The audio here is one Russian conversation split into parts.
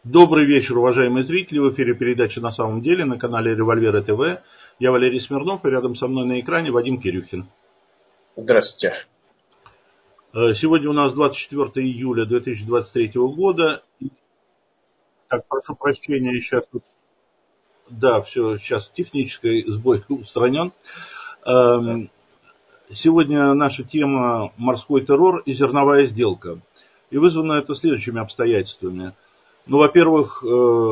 Добрый вечер, уважаемые зрители. В эфире передача «На самом деле» на канале Револьвера ТВ. Я Валерий Смирнов, и рядом со мной на экране Вадим Кирюхин. Здравствуйте. Сегодня у нас 24 июля 2023 года. Так, прошу прощения, сейчас тут... Да, все, сейчас технический сбой устранен. Сегодня наша тема «Морской террор и зерновая сделка». И вызвано это следующими обстоятельствами. Ну, во-первых,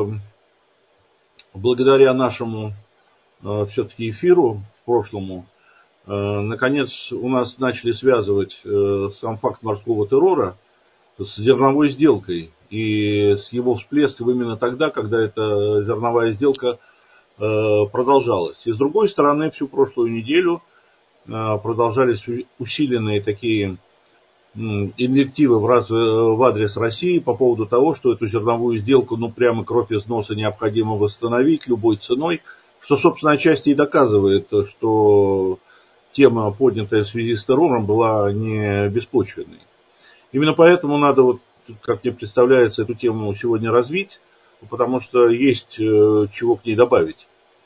благодаря нашему все-таки эфиру в прошлому, наконец у нас начали связывать сам факт морского террора с зерновой сделкой и с его всплеском именно тогда, когда эта зерновая сделка продолжалась. И с другой стороны, всю прошлую неделю продолжались усиленные такие инвективы в адрес России по поводу того, что эту зерновую сделку, прямо кровь из носа необходимо восстановить любой ценой, что, собственно, отчасти и доказывает, что тема, поднятая в связи с террором, была не беспочвенной. Именно поэтому надо, как мне представляется, эту тему сегодня развить, потому что есть чего к ней добавить.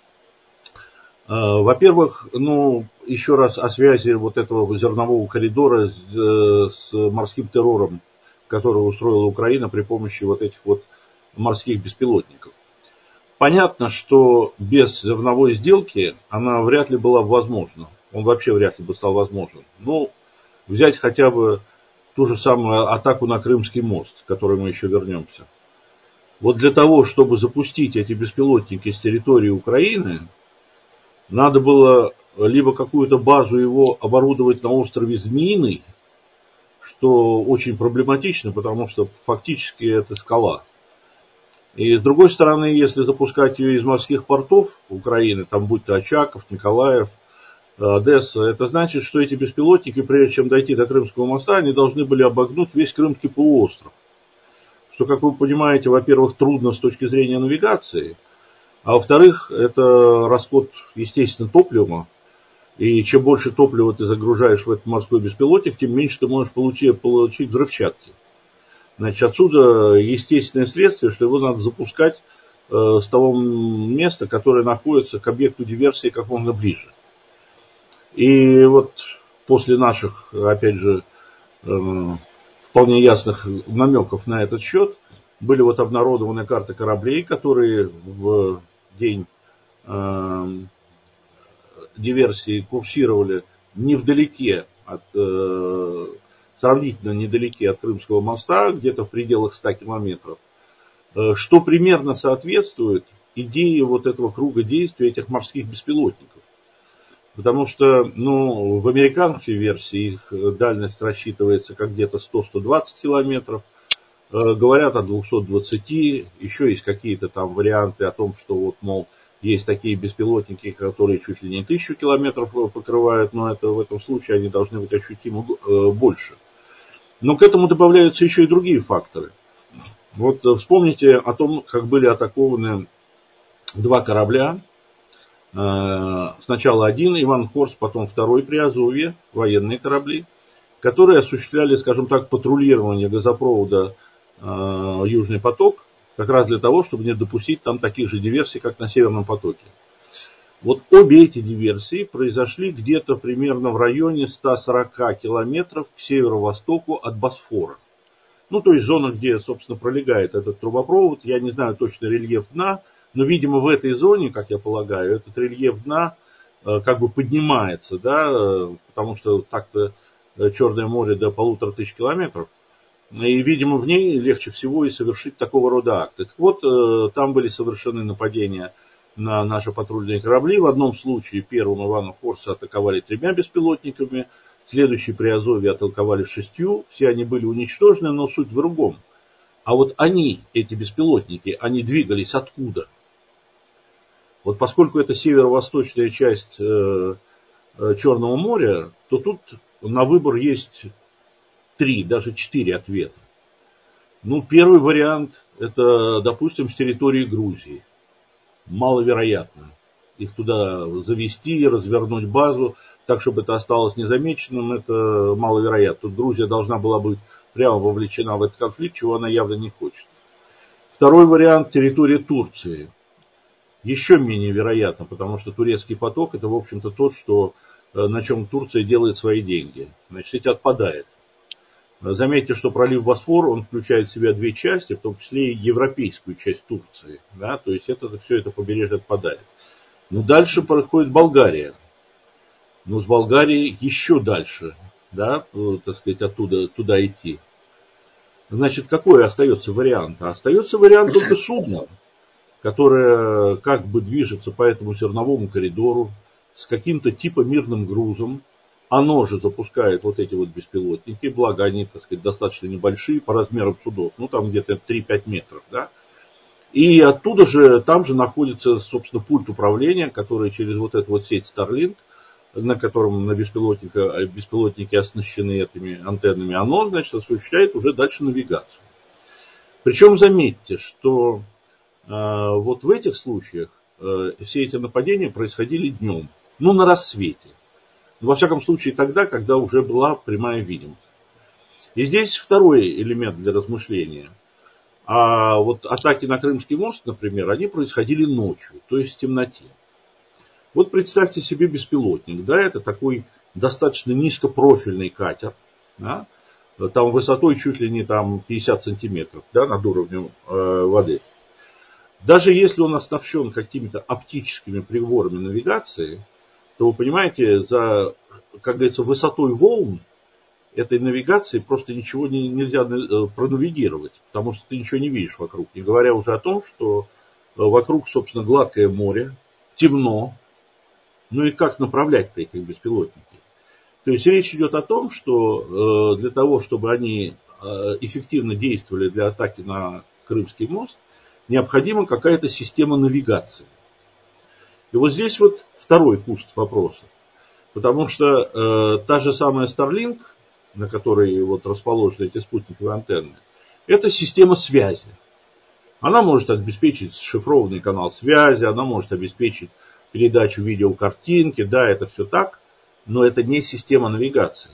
Во-первых, еще раз о связи вот этого зернового коридора с морским террором, который устроила Украина при помощи вот этих вот морских беспилотников. Понятно, что без зерновой сделки она вряд ли была возможна. Он вообще вряд ли бы стал возможен. Взять хотя бы ту же самую атаку на Крымский мост, к которой мы еще вернемся. Вот для того, чтобы запустить эти беспилотники с территории Украины, надо было либо какую-то базу его оборудовать на острове Змеиный, что очень проблематично, потому что фактически это скала. И с другой стороны, если запускать ее из морских портов Украины, там будь то Очаков, Николаев, Одесса, это значит, что эти беспилотники, прежде чем дойти до Крымского моста, они должны были обогнуть весь Крымский полуостров. Что, как вы понимаете, во-первых, трудно с точки зрения навигации, а во-вторых, это расход, естественно, топлива. И чем больше топлива ты загружаешь в этот морской беспилотник, тем меньше ты можешь получить взрывчатки. Значит, отсюда естественное следствие, что его надо запускать с того места, которое находится к объекту диверсии как можно ближе. И вот после наших, опять же, вполне ясных намеков на этот счет, были обнародованы карты кораблей, которые в день диверсии курсировали невдалеке сравнительно недалеке от Крымского моста, где-то в пределах 100 километров, что примерно соответствует идее вот этого круга действия этих морских беспилотников. Потому что, в американской версии их дальность рассчитывается как где-то 100-120 километров. Говорят о 220, еще есть какие-то там варианты о том, что есть такие беспилотники, которые чуть ли не 1000 километров покрывают, но это в этом случае они должны быть ощутимо больше. Но к этому добавляются еще и другие факторы. Вспомните о том, как были атакованы два корабля. Сначала один, Иван Хорс, потом второй при Азовье, военные корабли, которые осуществляли, скажем так, патрулирование газопровода Южный поток, как раз для того, чтобы не допустить там таких же диверсий, как на Северном потоке. Обе эти диверсии произошли где-то примерно в районе 140 километров к северо-востоку от Босфора. То есть зона, где, собственно, пролегает этот трубопровод. Я не знаю точно рельеф дна, но, видимо, в этой зоне, как я полагаю, этот рельеф дна как бы поднимается, да, потому что так-то Черное море до 1500 километров. И, видимо, в ней легче всего и совершить такого рода акты. Там были совершены нападения на наши патрульные корабли. В одном случае первым Ивана Хорса атаковали 3 беспилотниками, следующий при Азове атаковали 6, все они были уничтожены, но суть в другом. А они, эти беспилотники, они двигались откуда? Поскольку это северо-восточная часть Черного моря, то тут на выбор есть 3, даже 4 ответа. Первый вариант, это, допустим, с территории Грузии. Маловероятно их туда завести, развернуть базу, так, чтобы это осталось незамеченным, это маловероятно. Тут Грузия должна была быть прямо вовлечена в этот конфликт, чего она явно не хочет. Второй вариант – территория Турции. Еще менее вероятно, потому что турецкий поток – это, в общем-то, на чем Турция делает свои деньги. Значит, это отпадает. Заметьте, что пролив Босфор, он включает в себя две части, в том числе и европейскую часть Турции. Да? То есть все это побережье отпадает. Но дальше проходит Болгария. Но с Болгарии еще дальше, да, так сказать, оттуда туда идти. Значит, какой остается вариант? Остается вариант только судна, которое как бы движется по этому зерновому коридору с каким-то типа мирным грузом. Оно же запускает вот эти вот беспилотники, благо они, так сказать, достаточно небольшие по размерам судов, ну там где-то 3-5 метров, да. И оттуда же, там же находится, собственно, пульт управления, который через вот эту вот сеть Starlink, на котором беспилотники оснащены этими антеннами, оно, значит, осуществляет уже дальше навигацию. Причем заметьте, что вот в этих случаях все эти нападения происходили днем, ну на рассвете. Во всяком случае тогда, когда уже была прямая видимость. И здесь второй элемент для размышления. А вот атаки на Крымский мост, например, они происходили ночью, то есть в темноте. Вот представьте себе беспилотник, да, это такой достаточно низкопрофильный катер, да, там высотой чуть ли не там 50 сантиметров, да, над уровнем воды. Даже если он оснащен какими-то оптическими приборами навигации, то вы понимаете, как говорится, высотой волн этой навигации просто ничего нельзя пронавигировать, потому что ты ничего не видишь вокруг. Не говоря уже о том, что вокруг, собственно, гладкое море, темно. Ну и как направлять-то эти беспилотники? То есть речь идет о том, что для того, чтобы они эффективно действовали для атаки на Крымский мост, необходима какая-то система навигации. И вот здесь вот второй куст вопросов. Потому что та же самая Starlink, на которой вот расположены эти спутниковые антенны, это система связи. Она может обеспечить шифрованный канал связи, она может обеспечить передачу видеокартинки, да, это все так, но это не система навигации.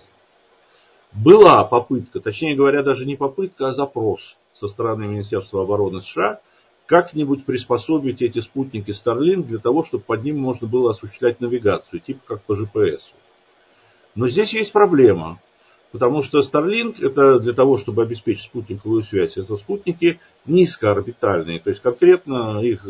Была попытка, точнее говоря, даже не попытка, а запрос со стороны Министерства обороны США как-нибудь приспособить эти спутники Starlink для того, чтобы под ним можно было осуществлять навигацию, типа как по GPS. Но здесь есть проблема, потому что Starlink это для того, чтобы обеспечить спутниковую связь, это спутники низкоорбитальные, то есть конкретно их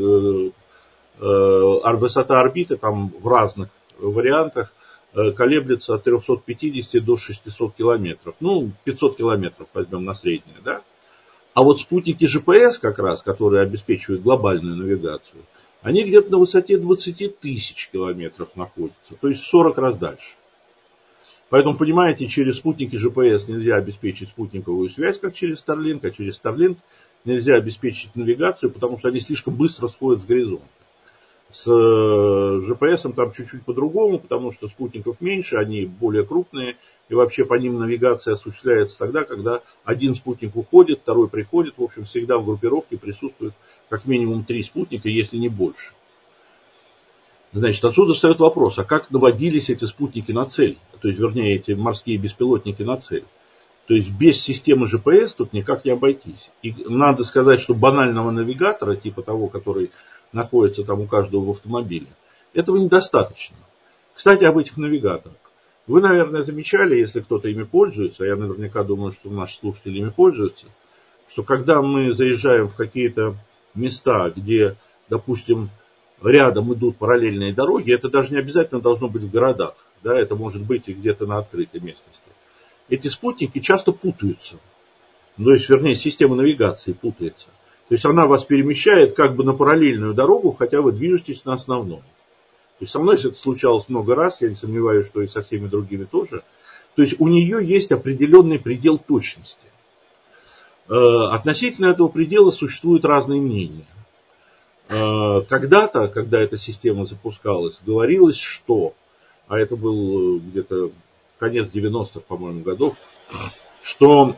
высота орбиты там в разных вариантах колеблется от 350 до 600 километров. Ну, 500 километров возьмем на среднее, да. А вот спутники GPS как раз, которые обеспечивают глобальную навигацию, они где-то на высоте 20 тысяч километров находятся, то есть в 40 раз дальше. Поэтому, понимаете, через спутники GPS нельзя обеспечить спутниковую связь, как через Starlink, а через Starlink нельзя обеспечить навигацию, потому что они слишком быстро сходят с горизонта. С GPS там чуть-чуть по-другому, потому что спутников меньше, они более крупные, и вообще по ним навигация осуществляется тогда, когда один спутник уходит, второй приходит, в общем, всегда в группировке присутствует как минимум 3 спутника, если не больше. Значит, отсюда встает вопрос, а как наводились эти спутники на цель, то есть, вернее, эти морские беспилотники на цель. То есть без системы GPS тут никак не обойтись. И надо сказать, что банального навигатора, типа того, который находится там у каждого в автомобиле, этого недостаточно. Кстати, об этих навигаторах. Вы, наверное, замечали, если кто-то ими пользуется, а я наверняка думаю, что наши слушатели ими пользуются, что когда мы заезжаем в какие-то места, где, допустим, рядом идут параллельные дороги, это даже не обязательно должно быть в городах, да, это может быть и где-то на открытой местности. Эти спутники часто путаются. То есть, вернее, система навигации путается. То есть она вас перемещает как бы на параллельную дорогу, хотя вы движетесь на основном. То есть со мной это случалось много раз, я не сомневаюсь, что и со всеми другими тоже. То есть у нее есть определенный предел точности. Относительно этого предела существуют разные мнения. Когда-то, когда эта система запускалась, говорилось, что, а это был где-то конец 90-х, по-моему, годов, что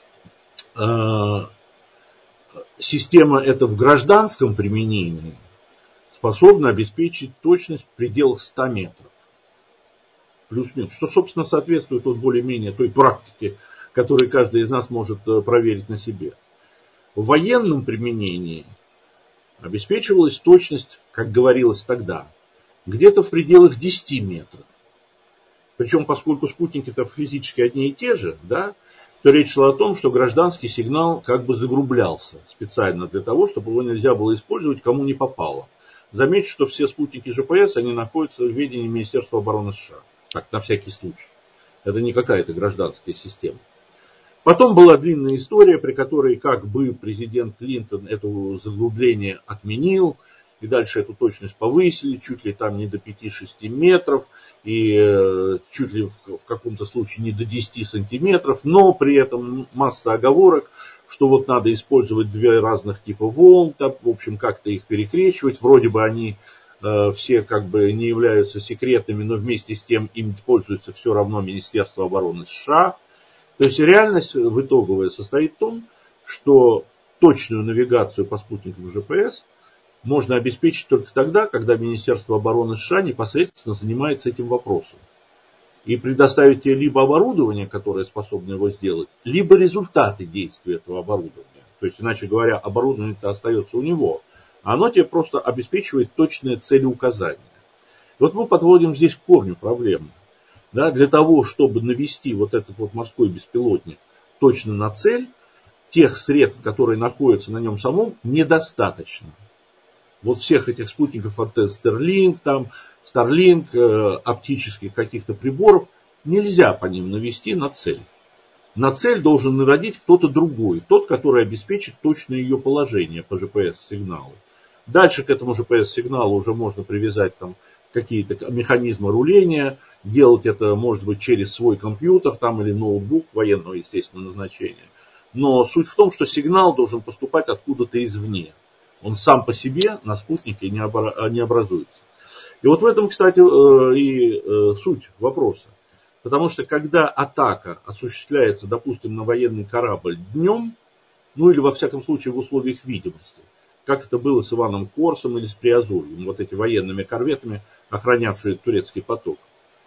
система эта в гражданском применении способна обеспечить точность в пределах 100 метров. Плюс-минус. Что, собственно, соответствует вот более-менее той практике, которую каждый из нас может проверить на себе. В военном применении обеспечивалась точность, как говорилось тогда, где-то в пределах 10 метров. Причем, поскольку спутники-то физически одни и те же, да, то речь шла о том, что гражданский сигнал как бы загрублялся специально для того, чтобы его нельзя было использовать кому не попало. Замечу, что все спутники GPS, они находятся в ведении Министерства обороны США. Так, на всякий случай. Это не какая-то гражданская система. Потом была длинная история, при которой как бы президент Клинтон это заглубление отменил, и дальше эту точность повысили, чуть ли там не до 5-6 метров, и чуть ли в каком-то случае не до 10 сантиметров, но при этом масса оговорок, что вот надо использовать 2 разных типа волн, так, в общем, как-то их перекрещивать, вроде бы они все как бы не являются секретными, но вместе с тем им пользуется все равно Министерство обороны США. То есть реальность в итоговая состоит в том, что точную навигацию по спутникам GPS можно обеспечить только тогда, когда Министерство обороны США непосредственно занимается этим вопросом. И предоставить тебе либо оборудование, которое способно его сделать, либо результаты действия этого оборудования. То есть, иначе говоря, оборудование-то остается у него, а оно тебе просто обеспечивает точное целеуказание. И вот мы подводим здесь к корню проблемы. Да, для того, чтобы навести вот этот вот морской беспилотник точно на цель, тех средств, которые находятся на нем самом, недостаточно. Вот всех этих спутников антенн Starlink, оптических каких-то приборов, нельзя по ним навести на цель. На цель должен наводить кто-то другой, тот, который обеспечит точное ее положение по GPS-сигналу. Дальше к этому GPS-сигналу уже можно привязать там какие-то механизмы руления, делать это, может быть, через свой компьютер там, или ноутбук военного, естественно, назначения. Но суть в том, что сигнал должен поступать откуда-то извне. Он сам по себе на спутнике не образуется. И вот в этом, кстати, и суть вопроса. Потому что когда атака осуществляется, допустим, на военный корабль днем, ну или во всяком случае в условиях видимости, как это было с Иваном Корсом или с Приазовьем, вот эти военными корветами, охранявшие турецкий поток,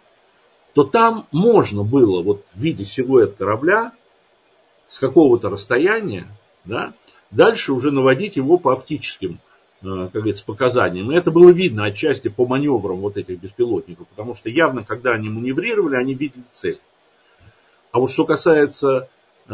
то там можно было вот в виде силуэта корабля с какого-то расстояния, да, дальше уже наводить его по оптическим, как говорится, показаниям. И это было видно отчасти по маневрам вот этих беспилотников, потому что явно, когда они маневрировали, они видели цель. А вот что касается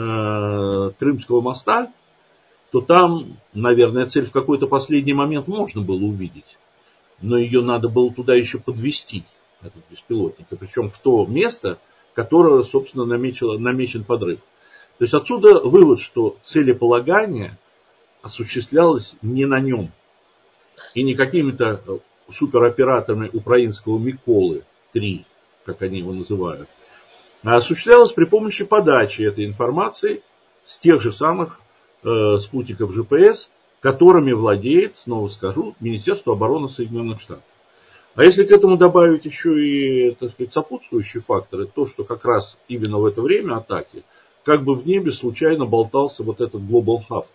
Крымского моста, то там, наверное, цель в какой-то последний момент можно было увидеть. Но ее надо было туда еще подвести, этот беспилотник. И причем в то место, которое, собственно, намечен подрыв. То есть отсюда вывод, что целеполагание осуществлялось не на нем. И не какими-то супероператорами украинского Миколы-3, как они его называют, а осуществлялось при помощи подачи этой информации с тех же самых спутников GPS, которыми владеет, снова скажу, Министерство обороны Соединенных Штатов. А если к этому добавить еще и, так сказать, сопутствующие факторы, то, что как раз именно в это время атаки, как бы в небе случайно болтался вот этот Global Hawk,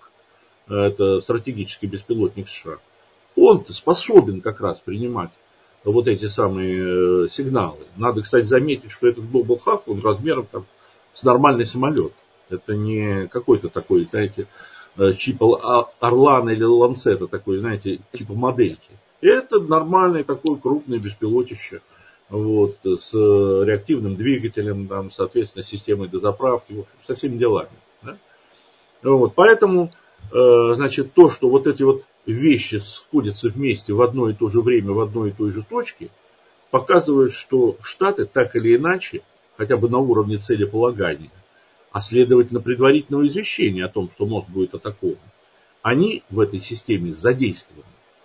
это стратегический беспилотник США. Он-то способен как раз принимать вот эти самые сигналы. Надо, кстати, заметить, что этот Global Hawk, он размером там, с нормальный самолет. Это не какой-то такой, знаете, типа Орлана или Ланцета, такой, знаете, типа модельки. Это нормальный такой крупный беспилотище, вот, с реактивным двигателем, там, соответственно, системой дозаправки, вот, со всеми делами. Да? Вот, поэтому, значит, то, что вот эти вот вещи сходятся вместе в одно и то же время, в одной и той же точке, показывает, что Штаты так или иначе, хотя бы на уровне целеполагания, а следовательно предварительного извещения о том, что мост будет атакован, они в этой системе задействованы.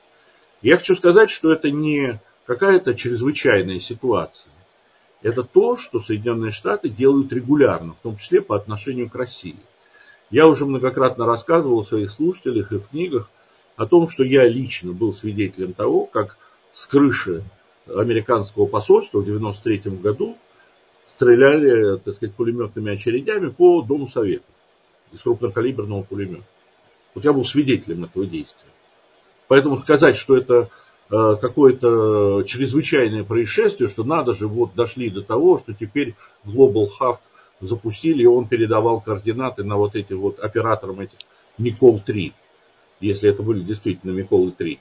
Я хочу сказать, что это не какая-то чрезвычайная ситуация. Это то, что Соединенные Штаты делают регулярно, в том числе по отношению к России. Я уже многократно рассказывал в своих слушателях и в книгах о том, что я лично был свидетелем того, как с крыши американского посольства в 1993 году стреляли, так сказать, пулеметными очередями по Дому Советов из крупнокалиберного пулемета. Вот я был свидетелем этого действия. Поэтому сказать, что это какое-то чрезвычайное происшествие, что надо же, вот дошли до того, что теперь Global Hawk запустили, и он передавал координаты на вот эти вот операторам этих Микол-3, если это были действительно Миколы-3,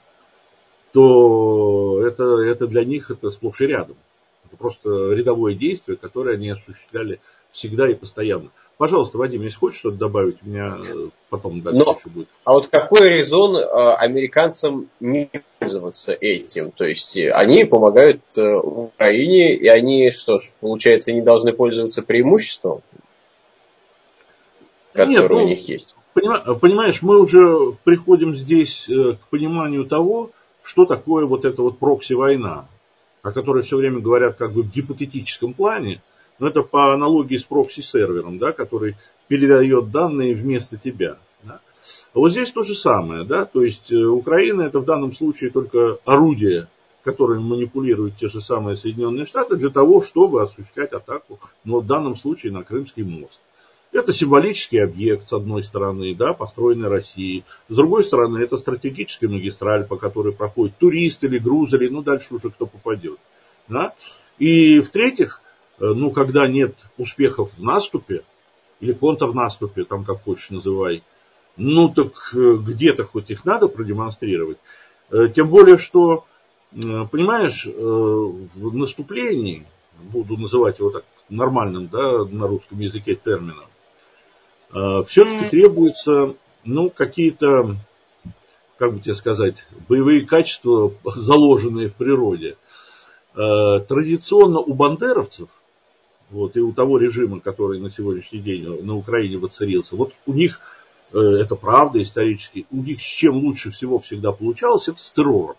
то это для них это сплошь и рядом. Это просто рядовое действие, которое они осуществляли всегда и постоянно. Пожалуйста, Вадим, если хочешь что-то добавить, у меня потом дальше еще будет. А вот какой резон американцам не пользоваться этим? То есть они помогают Украине, и они, что ж, получается, не должны пользоваться преимуществом, которое у них есть? Понимаешь, мы уже приходим здесь к пониманию того, что такое вот эта вот прокси-война, о которой все время говорят как бы в гипотетическом плане, но это по аналогии с прокси-сервером, да, который передает данные вместо тебя. Да. А вот здесь то же самое, да, то есть Украина это в данном случае только орудие, которым манипулируют те же самые Соединенные Штаты для того, чтобы осуществлять атаку, но в данном случае на Крымский мост. Это символический объект, с одной стороны, да, построенный Россией. С другой стороны, это стратегическая магистраль, по которой проходит турист или груз, или, ну, дальше уже кто попадет. Да? И в-третьих, ну, когда нет успехов в наступе, или контрнаступе, там как хочешь называй, ну, так где-то хоть их надо продемонстрировать. Тем более, что, понимаешь, в наступлении, буду называть его так нормальным, да, на русском языке термином, все-таки требуются, ну, какие-то, как бы тебе сказать, боевые качества, заложенные в природе. Традиционно у бандеровцев, вот, и у того режима, который на сегодняшний день на Украине воцарился, вот у них, это правда исторически, у них с чем лучше всего всегда получалось, это с террором.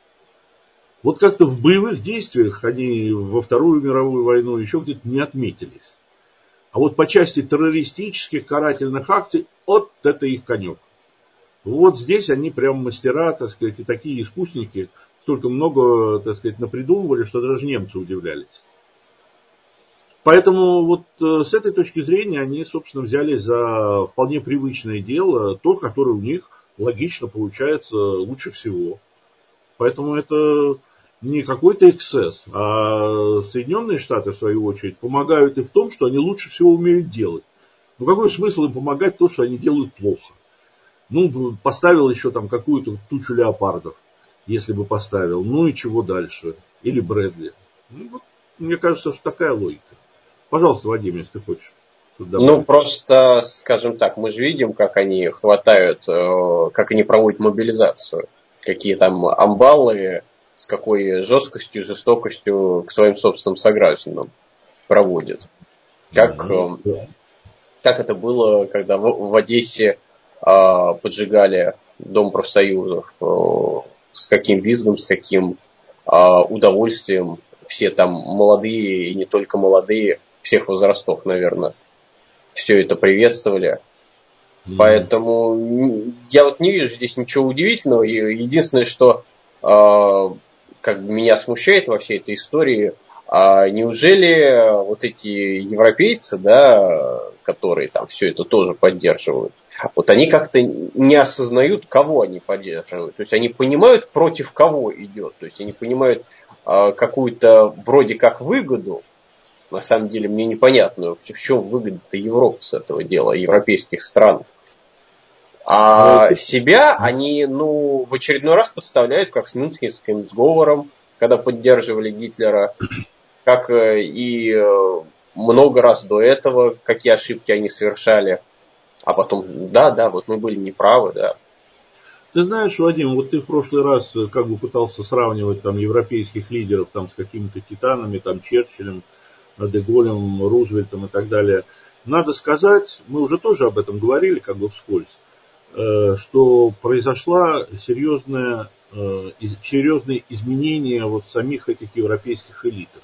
Вот как-то в боевых действиях они во Вторую мировую войну еще где-то не отметились. А вот по части террористических карательных акций, вот это их конек. Вот здесь они прям мастера, так сказать, и такие искусники, столько много, так сказать, напридумывали, что даже немцы удивлялись. Поэтому вот с этой точки зрения они, собственно, взяли за вполне привычное дело то, которое у них логично получается лучше всего. Поэтому это не какой-то эксцесс, а Соединенные Штаты, в свою очередь, помогают и в том, что они лучше всего умеют делать. Ну какой смысл им помогать то, что они делают плохо? Ну, поставил еще там какую-то тучу леопардов, если бы поставил. Ну и чего дальше? Или Брэдли. Ну, вот, мне кажется, что такая логика. Пожалуйста, Вадим, если ты хочешь. Ну, просто, скажем так, мы же видим, как они хватают, как они проводят мобилизацию. Какие там амбалы, с какой жесткостью, жестокостью к своим собственным согражданам проводят. Как это было, когда в Одессе поджигали Дом профсоюзов, с каким визгом, с каким удовольствием. Все там молодые и не только молодые, всех возрастов, наверное, все это приветствовали. Поэтому я вот не вижу здесь ничего удивительного. Единственное, что как бы меня смущает во всей этой истории, неужели вот эти европейцы, да, которые там все это тоже поддерживают, вот они как-то не осознают, кого они поддерживают. То есть они понимают, против кого идет. То есть они понимают какую-то вроде как выгоду. На самом деле мне непонятно, в чем выгода-то Европы с этого дела, европейских стран. А себя они, в очередной раз подставляют, как с Мюнхенским сговором, когда поддерживали Гитлера, как и много раз до этого, какие ошибки они совершали. А потом, да, вот мы были неправы, да. Ты знаешь, Вадим, вот ты в прошлый раз как бы пытался сравнивать там европейских лидеров там с какими-то титанами, там Черчиллем, де Голлем, Рузвельтом и так далее. Надо сказать, мы уже тоже об этом говорили, как бы вскользь, что произошло серьезные изменения вот самих этих европейских элитов.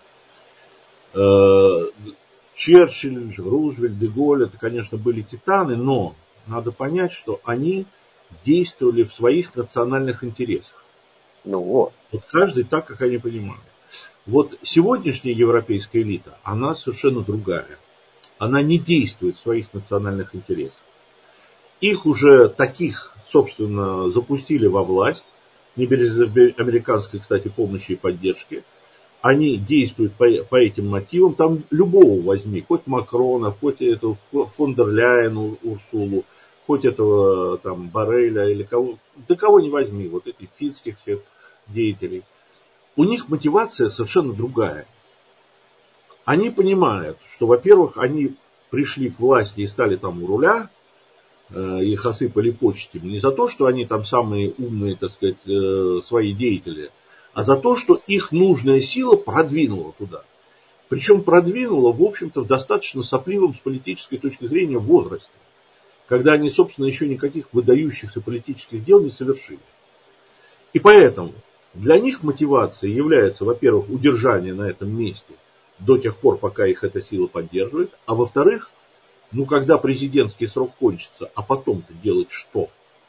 Черчилль, Рузвельт, де Голль, это, конечно, были титаны, но надо понять, что они действовали в своих национальных интересах. Вот каждый так, как они понимают. Вот сегодняшняя европейская элита, она совершенно другая. Она не действует в своих национальных интересах. Их уже таких, собственно, запустили во власть, не без американской, кстати, помощи и поддержки. Они действуют по этим мотивам. Там любого возьми, хоть Макрона, хоть эту фон дер Ляйен, Урсулу. хоть этого там Борреля или кого, да кого не возьми, вот этих финских всех деятелей, у них мотивация совершенно другая. Они понимают, что, во-первых, они пришли к власти и стали там у руля, их осыпали почестями не за то, что они там самые умные, так сказать, свои деятели, а за то, что их нужная сила продвинула туда. Причем продвинула, в общем-то, в достаточно сопливом с политической точки зрения возрасте, когда они, собственно, еще никаких выдающихся политических дел не совершили. И поэтому для них мотивацией является, во-первых, удержание на этом месте до тех пор, пока их эта сила поддерживает, а во-вторых, ну, когда президентский срок кончится, а потом-то делать что?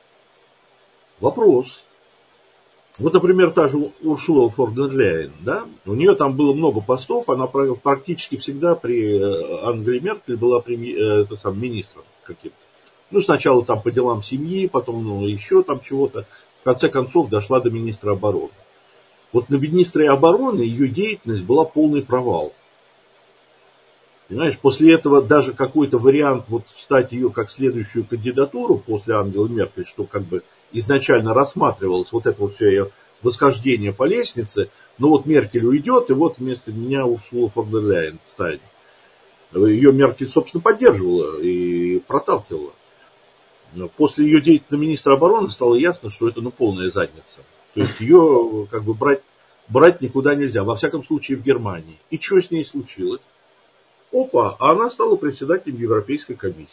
Вопрос. Вот, например, та же Урсула фон дер Ляйен, да, у нее там было много постов, она практически всегда при Ангеле Меркель была министром каким-то. Ну, сначала там по делам семьи, потом еще там чего-то, в конце концов дошла до министра обороны. Вот на министре обороны ее деятельность была полный провал. Понимаешь, после этого даже какой-то вариант вот встать ее как следующую кандидатуру после Ангелы Меркель, что как бы изначально рассматривалось вот это вот все ее восхождение по лестнице, но вот Меркель уйдет, и вот вместо меня Урсула фон дер Ляйен станет. Ее Меркель, собственно, поддерживала и проталкивала. Но после ее деятельности министра обороны стало ясно, что это полная задница. То есть ее как бы брать никуда нельзя, во всяком случае в Германии. И что с ней случилось? Опа, а она стала председателем Европейской комиссии.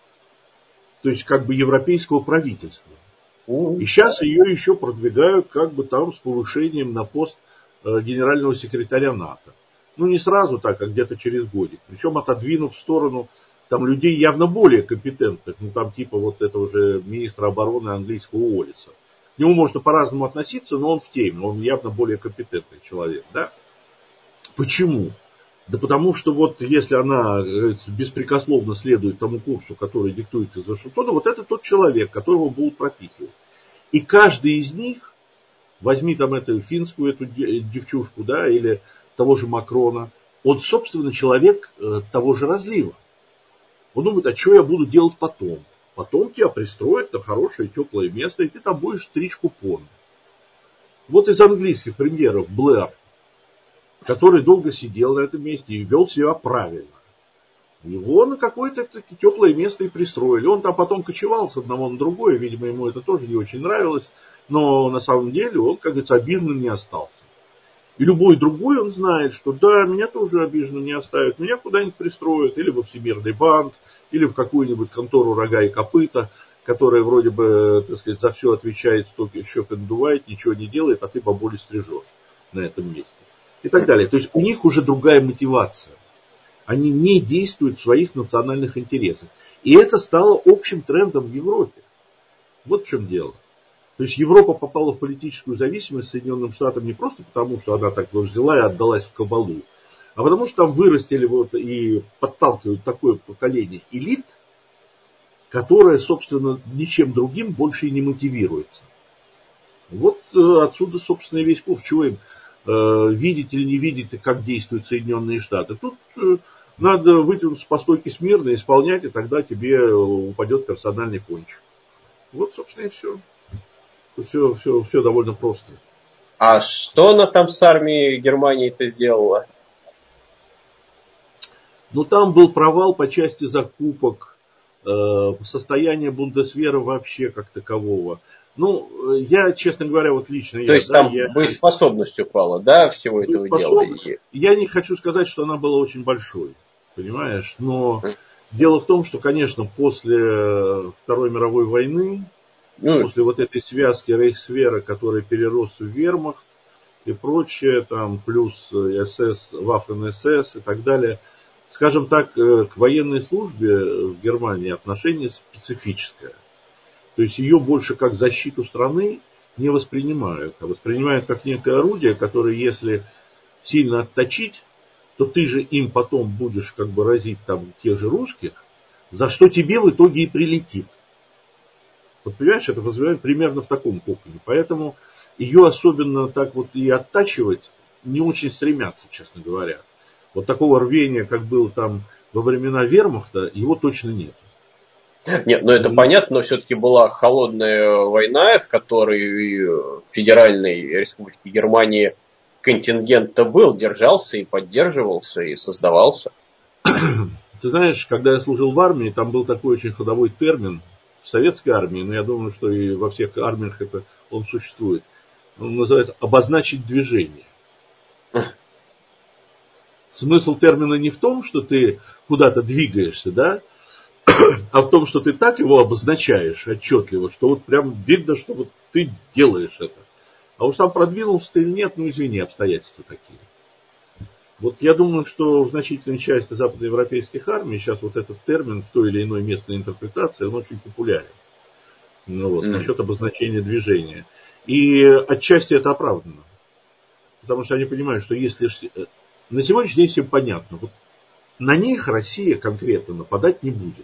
То есть как бы европейского правительства. И сейчас ее еще продвигают как бы там с повышением на пост генерального секретаря НАТО. Ну не сразу так, а где-то через годик. Причем отодвинув в сторону там людей явно более компетентных. Ну там типа вот этого же министра обороны английского Уоллиса. К нему можно по-разному относиться, но он в теме. Он явно более компетентный человек. Да? Почему? Да потому что вот если она беспрекословно следует тому курсу, который диктуется из Вашингтона, вот это тот человек, которого будут прописывать. И каждый из них, возьми там эту финскую эту девчушку, да, или того же Макрона, он, собственно, человек того же разлива. Он думает, а что я буду делать потом? Потом тебя пристроят на хорошее теплое место, и ты там будешь стричь купоны. Вот из английских премьеров Блэр, который долго сидел на этом месте и вел себя правильно. Его на какое-то теплое место и пристроили. Он там потом кочевал с одного на другое. Видимо, ему это тоже не очень нравилось. Но на самом деле он, как говорится, обиженным не остался. И любой другой, он знает, что да, меня тоже обиженным не оставят. Меня куда-нибудь пристроят. Или во Всемирный банк, или в какую-нибудь контору рога и копыта, которая вроде бы, так сказать, за все отвечает, столько щек надувает, ничего не делает, а ты бабули стрижешь на этом месте. И так далее. То есть у них уже другая мотивация. Они не действуют в своих национальных интересах. И это стало общим трендом в Европе. Вот в чем дело. То есть Европа попала в политическую зависимость с Соединенным Штатам не просто потому, что она так взяла и отдалась в кабалу, а потому что там вырастили вот и подталкивают такое поколение элит, которое, собственно, ничем другим больше и не мотивируется. Вот отсюда, собственно, и весь курс. Чего им видеть или не видеть, как действуют Соединенные Штаты. Тут надо вытянуться по стойке смирно, исполнять, и тогда тебе упадет персональный пончик. Вот, собственно, и все. Все довольно просто. А что она там с армией Германии-то сделала? Ну, там был провал по части закупок, состояние Бундесвера вообще как такового. Ну, я, честно говоря, вот лично То есть там я боеспособность упала, да, всего этого дела? Я не хочу сказать, что она была очень большой, понимаешь, но дело в том, что, конечно, после Второй мировой войны, после вот этой связки Рейхсвера, которая перерос в Вермахт и прочее, там, плюс СС, Waffen-СС и так далее, скажем так, к военной службе в Германии отношение специфическое. То есть ее больше как защиту страны не воспринимают, а воспринимают как некое орудие, которое, если сильно отточить, то ты же им потом будешь как бы разить там тех же русских, за что тебе в итоге и прилетит. Вот понимаешь, это вызывает примерно в таком коконе. Поэтому ее особенно так вот и оттачивать не очень стремятся, честно говоря. Вот такого рвения, как было там во времена Вермахта, его точно нет. Нет, ну это понятно, но все-таки была холодная война, в которой в Федеральной Республике Германии контингент-то был, держался и поддерживался, и создавался. Ты знаешь, когда я служил в армии, там был такой очень ходовой термин в советской армии, но я думаю, что и во всех армиях он существует. Он называется «обозначить движение». Смысл термина не в том, что ты куда-то двигаешься, да, а в том, что ты так его обозначаешь отчетливо, что вот прям видно, что вот ты делаешь это. А уж там продвинулся ты или нет, ну извини, обстоятельства такие. Вот я думаю, что в значительной части западноевропейских армий сейчас вот этот термин в той или иной местной интерпретации, он очень популярен. Ну, вот, насчет обозначения движения. И отчасти это оправдано. Потому что они понимают, что если на сегодняшний день всем понятно, вот на них Россия конкретно нападать не будет.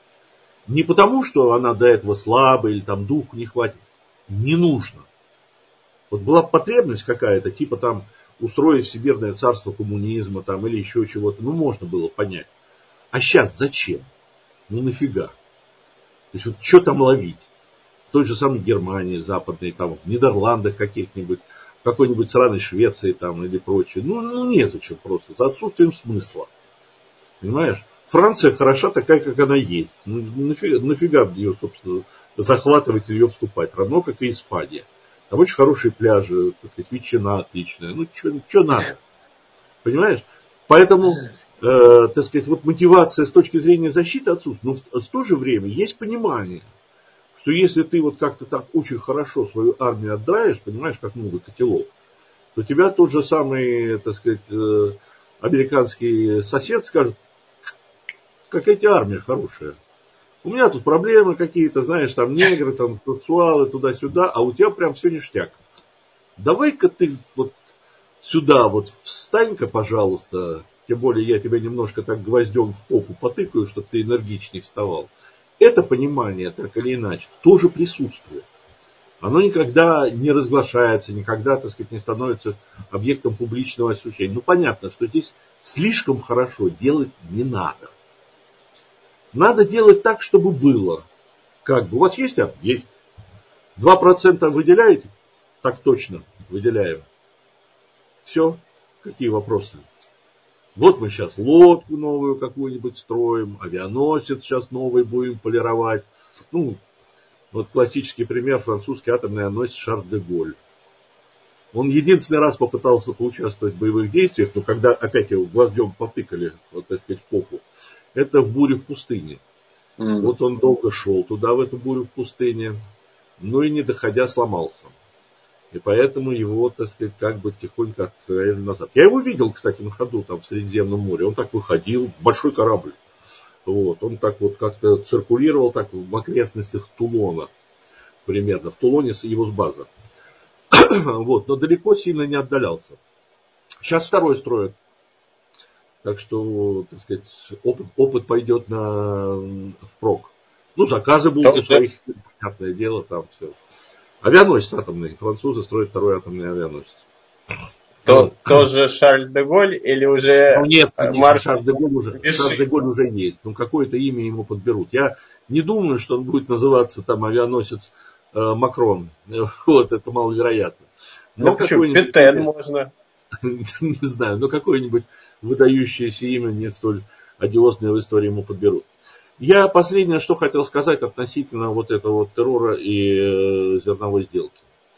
Не потому, что она до этого слабая или там духу не хватит. Не нужно. Вот была потребность какая-то, типа там устроить всемирное царство коммунизма там, или еще чего-то, ну можно было понять. А сейчас зачем? Ну нафига? То есть вот что там ловить? В той же самой Германии западной, там, в Нидерландах каких-нибудь, в какой-нибудь сраной Швеции там или прочее. Ну незачем просто, за отсутствием смысла. Понимаешь? Франция хороша такая, как она есть. Ну, нафига ее, собственно, захватывать или ее вступать. Равно, как и Испания. Там очень хорошие пляжи, так сказать, ветчина отличная. Ну, что надо? Понимаешь? Поэтому, так сказать, вот мотивация с точки зрения защиты отсутствует. Но в то же время есть понимание, что если ты вот как-то так очень хорошо свою армию отдраешь, понимаешь, как новый котелок, то тебя тот же самый, так сказать, американский сосед скажет: какая тебе армия хорошая. У меня тут проблемы какие-то, знаешь, там негры, там сексуалы, туда-сюда, а у тебя прям все ништяк. Давай-ка ты вот сюда вот встань-ка, пожалуйста, тем более я тебя немножко так гвоздем в попу потыкаю, чтобы ты энергичнее вставал. Это понимание, так или иначе, тоже присутствует. Оно никогда не разглашается, никогда, так сказать, не становится объектом публичного освещения. Ну, понятно, что здесь слишком хорошо делать не надо. Надо делать так, чтобы было. Как бы у вас есть армия? Есть. 2% выделяете? Так точно, выделяем. Все. Какие вопросы? Вот мы сейчас лодку новую какую-нибудь строим, авианосец сейчас новый будем полировать. Ну, вот классический пример, французский атомный авианосец Шарль де Голль. Он единственный раз попытался поучаствовать в боевых действиях, но когда опять его гвоздем потыкали, вот так сказать, в попу, это в буре в пустыне. Вот он долго шел туда, в эту бурю в пустыне, но и не доходя сломался. И поэтому его, так сказать, как бы тихонько отправили назад. Я его видел, кстати, на ходу там в Средиземном море. Он так выходил, большой корабль. Вот, он так вот как-то циркулировал так в окрестностях Тулона. Примерно. В Тулоне его база. Вот, но далеко сильно не отдалялся. Сейчас второй строят. Так что, так сказать, опыт пойдет впрок. Ну, заказы будут у своих, понятное дело, там все. Авианосец атомный. Французы строят второй атомный авианосец. Тоже Шарль де Голль или уже... Ну, нет, Шарль де Голль уже есть. Ну, какое-то имя ему подберут. Я не думаю, что он будет называться там авианосец Макрон. Вот, это маловероятно. Но почему? Петен можно. Не знаю, но какое-нибудь выдающееся имя не столь одиозное в истории ему подберут. Я последнее, что хотел сказать относительно вот этого вот террора и зерновой сделки.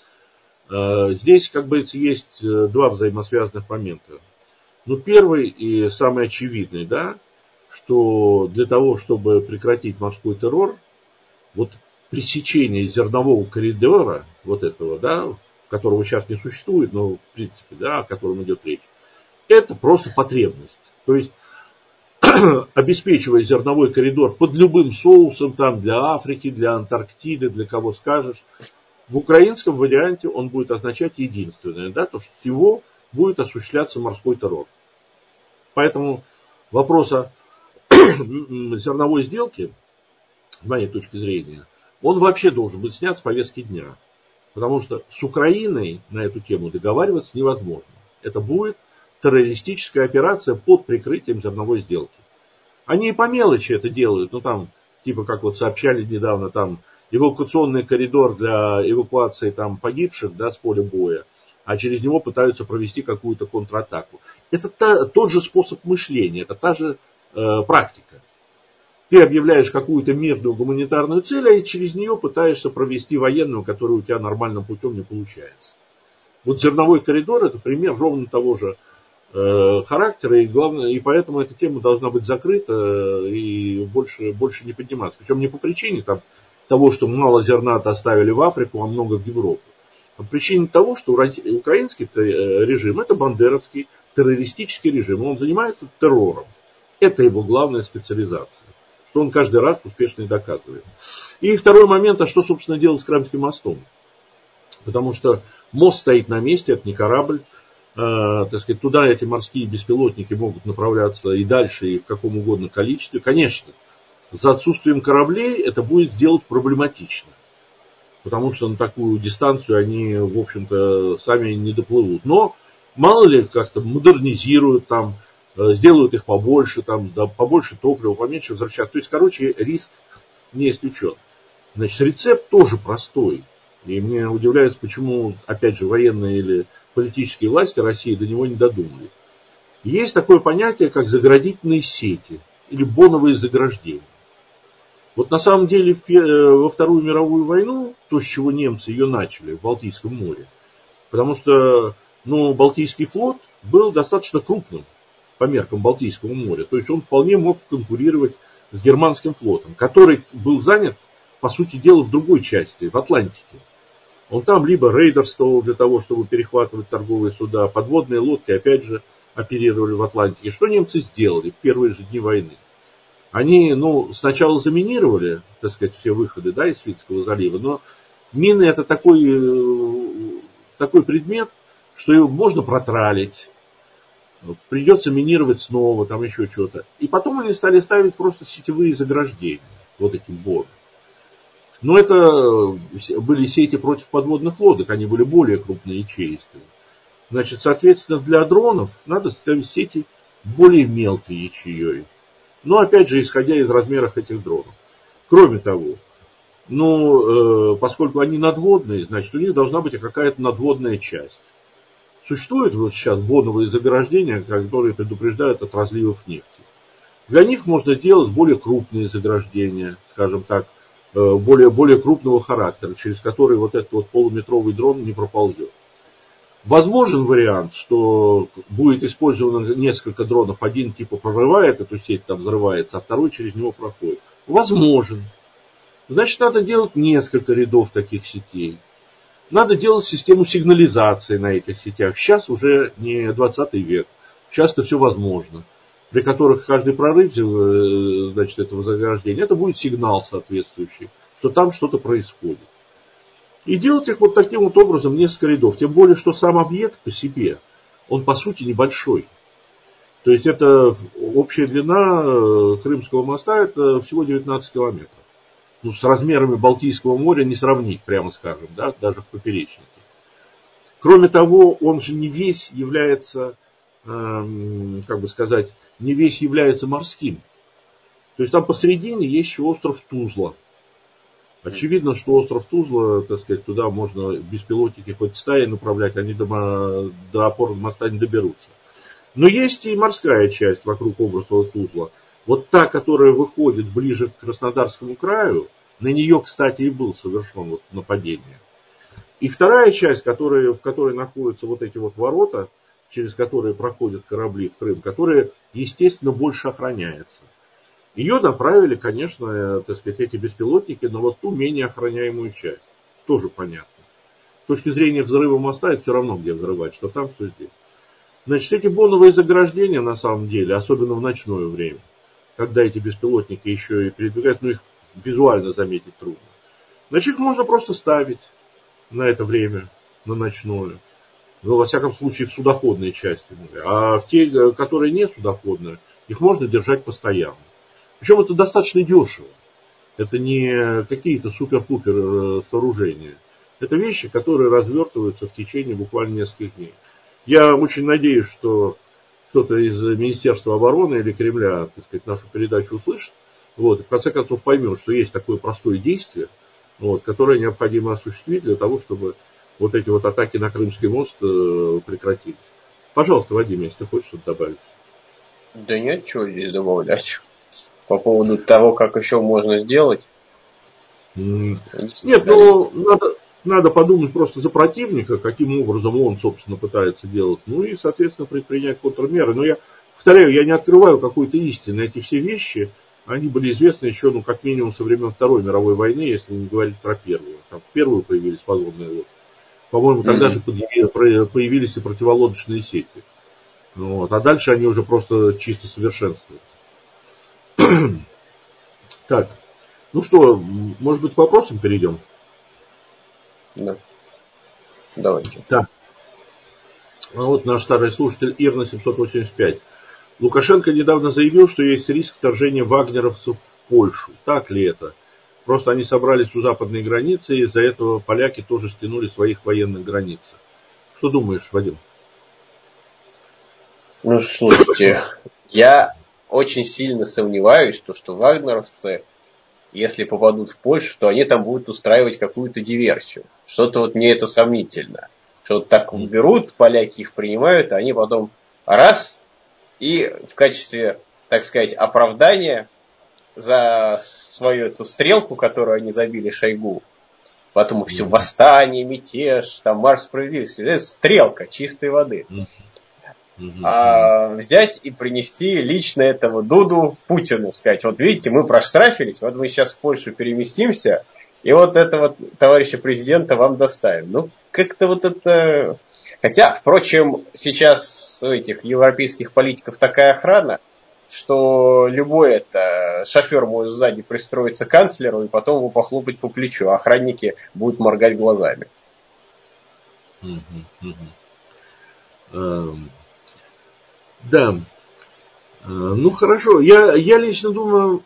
Здесь, как бы, есть два взаимосвязанных момента. Ну, первый и самый очевидный, да, что для того, чтобы прекратить морской террор, вот пресечение зернового коридора, вот этого, да, которого сейчас не существует, но в принципе, да, о котором идет речь, это просто потребность. То есть, обеспечивая зерновой коридор под любым соусом, там, для Африки, для Антарктиды, для кого скажешь, в украинском варианте он будет означать единственное, да, то, что всего будет осуществляться морской террор. Поэтому вопрос о зерновой сделке, с моей точки зрения, он вообще должен быть снят с повестки дня. Потому что с Украиной на эту тему договариваться невозможно. Это будет террористическая операция под прикрытием зерновой сделки. Они и по мелочи это делают. Ну там типа как вот сообщали недавно, там эвакуационный коридор для эвакуации там погибших, да, с поля боя, а через него пытаются провести какую-то контратаку. Это тот же способ мышления, это та же практика. Ты объявляешь какую-то мирную гуманитарную цель, а через нее пытаешься провести военную, которая у тебя нормальным путем не получается. Вот зерновой коридор — это пример ровно того же характера, и, главное, и поэтому эта тема должна быть закрыта и больше не подниматься. Причем не по причине того, что мало зерна оставили в Африку, а много в Европу. А по причине того, что украинский режим — это бандеровский террористический режим. Он занимается террором. Это его главная специализация, что он каждый раз успешно и доказывает. И второй момент, а что, собственно, делать с Крымским мостом? Потому что мост стоит на месте, это не корабль. Так сказать, туда эти морские беспилотники могут направляться и дальше, и в каком угодно количестве. Конечно, за отсутствием кораблей это будет сделать проблематично. Потому что на такую дистанцию они, в общем-то, сами не доплывут. Но, мало ли, как-то модернизируют там, сделают их побольше, там, да, побольше топлива, поменьше взрывчатки. То есть, короче, риск не исключен. Значит, рецепт тоже простой. И мне удивляется, почему, опять же, военные или политические власти России до него не додумали. Есть такое понятие, как заградительные сети или боновые заграждения. Вот на самом деле во Вторую мировую войну, то, с чего немцы ее начали в Балтийском море, потому что Балтийский флот был достаточно крупным по меркам Балтийского моря. То есть он вполне мог конкурировать с германским флотом, который был занят, по сути дела, в другой части, в Атлантике. Он там либо рейдерствовал для того, чтобы перехватывать торговые суда, подводные лодки, опять же, оперировали в Атлантике. Что немцы сделали в первые же дни войны? Они, сначала заминировали, так сказать, все выходы, да, из Финского залива, но мины — это такой предмет, что его можно протралить, придется минировать снова, там еще что-то. И потом они стали ставить просто сетевые заграждения, вот этим бором. Но это были сети против подводных лодок, они были более крупные и ячеистые. Значит, соответственно, для дронов надо ставить сети более мелкой ячеей. Но, опять же, исходя из размеров этих дронов. Кроме того, поскольку они надводные, значит, у них должна быть какая-то надводная часть. Существуют вот сейчас боновые заграждения, которые предупреждают от разливов нефти. Для них можно делать более крупные заграждения, скажем так, более крупного характера, через который вот этот вот полуметровый дрон не проползет. Возможен вариант, что будет использовано несколько дронов, один типа прорывает эту сеть, там взрывается, а второй через него проходит. Возможен. Значит, надо делать несколько рядов таких сетей. Надо делать систему сигнализации на этих сетях. Сейчас уже не 20 век. Сейчас это все возможно. При которых каждый прорыв, значит, этого заграждения, это будет сигнал соответствующий, что там что-то происходит. И делать их вот таким вот образом несколько рядов. Тем более, что сам объект по себе, он по сути небольшой. То есть это общая длина Крымского моста, это всего 19 километров. С размерами Балтийского моря не сравнить, прямо скажем, да, даже в поперечнике. Кроме того, он же не весь является, не весь является морским. То есть там посередине есть еще остров Тузла. Очевидно, что остров Тузла, так сказать, туда можно беспилотники хоть стаи направлять, они до опорного моста не доберутся. Но есть и морская часть вокруг острова Тузла. Вот та, которая выходит ближе к Краснодарскому краю, на нее, кстати, и был совершен вот нападение. И вторая часть, в которой находятся вот эти вот ворота, через которые проходят корабли в Крым, которая, естественно, больше охраняется. Ее направили, конечно, так сказать, эти беспилотники на вот ту менее охраняемую часть. Тоже понятно. С точки зрения взрыва моста, это все равно, где взрывать, что там, что здесь. Значит, эти боновые заграждения, на самом деле, особенно в ночное время, когда эти беспилотники еще и передвигаются, их визуально заметить трудно. Значит, их можно просто ставить на это время, на ночное. Во всяком случае, в судоходной части. А в те, которые не судоходные, их можно держать постоянно. Причем это достаточно дешево. Это не какие-то супер-пупер сооружения. Это вещи, которые развертываются в течение буквально нескольких дней. Я очень надеюсь, что кто-то из Министерства обороны или Кремля, так сказать, нашу передачу услышит Вот, и в конце концов поймет, что есть такое простое действие, вот, которое необходимо осуществить для того, чтобы вот эти вот атаки на Крымский мост прекратились. Пожалуйста, Вадим, если ты хочешь что-то добавить. Да нет, чего здесь добавлять. По поводу того, как еще можно сделать. Нет, ну, надо подумать просто за противника, каким образом он, собственно, пытается делать. Ну и, соответственно, предпринять контрмеры. Но я повторяю, я не открываю какой-то истины. Эти все вещи, они были известны еще, ну, как минимум, со времен Второй мировой войны, если не говорить про Первую. Там в Первую появились подобные лодки. По-моему, тогда же появились и противолодочные сети. Вот. А дальше они уже просто чисто совершенствуются. Так, ну что, может быть, к вопросам перейдем? Да. Давайте. Так. А вот наш старый слушатель Ирна 785. Лукашенко недавно заявил, что есть риск вторжения вагнеровцев в Польшу. Так ли это? Просто они собрались у западной границы, и из-за этого поляки тоже стянули своих военных границ. Что думаешь, Вадим? Ну, слушайте, я очень сильно сомневаюсь, что вагнеровцы, если попадут в Польшу, то они там будут устраивать какую-то диверсию. Что-то вот мне это сомнительно. Что вот так берут, поляки их принимают, а они потом раз, и в качестве, так сказать, оправдания за свою эту стрелку, которую они забили Шойгу, потом все восстание, мятеж, там марш справедливости, это стрелка чистой воды. Взять и принести лично этого Дуду Путину, сказать, вот видите, мы проштрафились, вот мы сейчас в Польшу переместимся, и вот этого товарища президента вам доставим. Ну, как-то вот это... Хотя, впрочем, сейчас у этих европейских политиков такая охрана, что любой шофер может сзади пристроиться к канцлеру и потом его похлопать по плечу, а охранники будут моргать глазами. Да. Ну хорошо. Я лично думаю,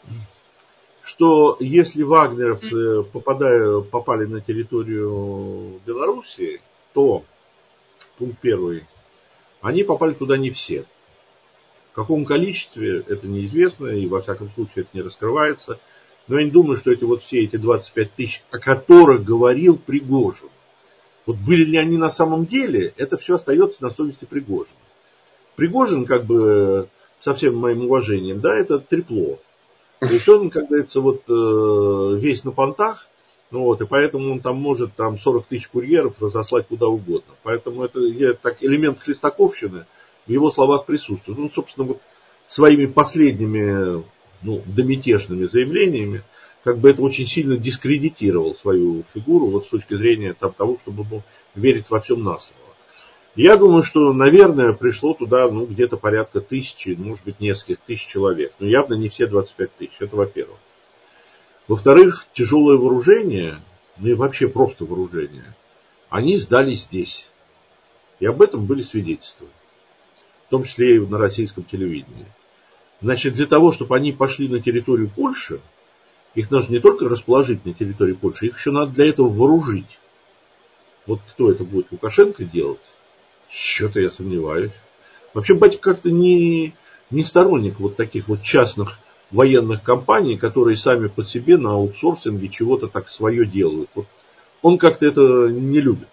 что если вагнеровцы попали на территорию Белоруссии, то, пункт первый, они попали туда не все. В каком количестве, это неизвестно, и во всяком случае это не раскрывается. Но я не думаю, что все эти 25 тысяч, о которых говорил Пригожин, вот были ли они на самом деле, это все остается на совести Пригожина. Пригожин, как бы, со всем моим уважением, да, это трепло. То есть он, как говорится, весь на понтах, и поэтому он там может 40 тысяч курьеров разослать куда угодно. Поэтому это элемент хлестаковщины в его словах присутствует. Он, собственно, своими последними, домятежными заявлениями, как бы это очень сильно дискредитировал свою фигуру, с точки зрения того, чтобы верить во всем на слово. Я думаю, что, наверное, пришло туда, где-то порядка тысячи, может быть, нескольких тысяч человек. Но явно не все 25 тысяч, это во-первых. Во-вторых, тяжелое вооружение, и вообще просто вооружение, они сдали здесь. И об этом были свидетельства. В том числе и на российском телевидении. Значит, для того, чтобы они пошли на территорию Польши, их нужно не только расположить на территории Польши, их еще надо для этого вооружить. Вот кто это будет, Лукашенко, делать? Что-то я сомневаюсь. Вообще, батька как-то не сторонник таких частных военных компаний, которые сами по себе на аутсорсинге чего-то так свое делают. Он как-то это не любит.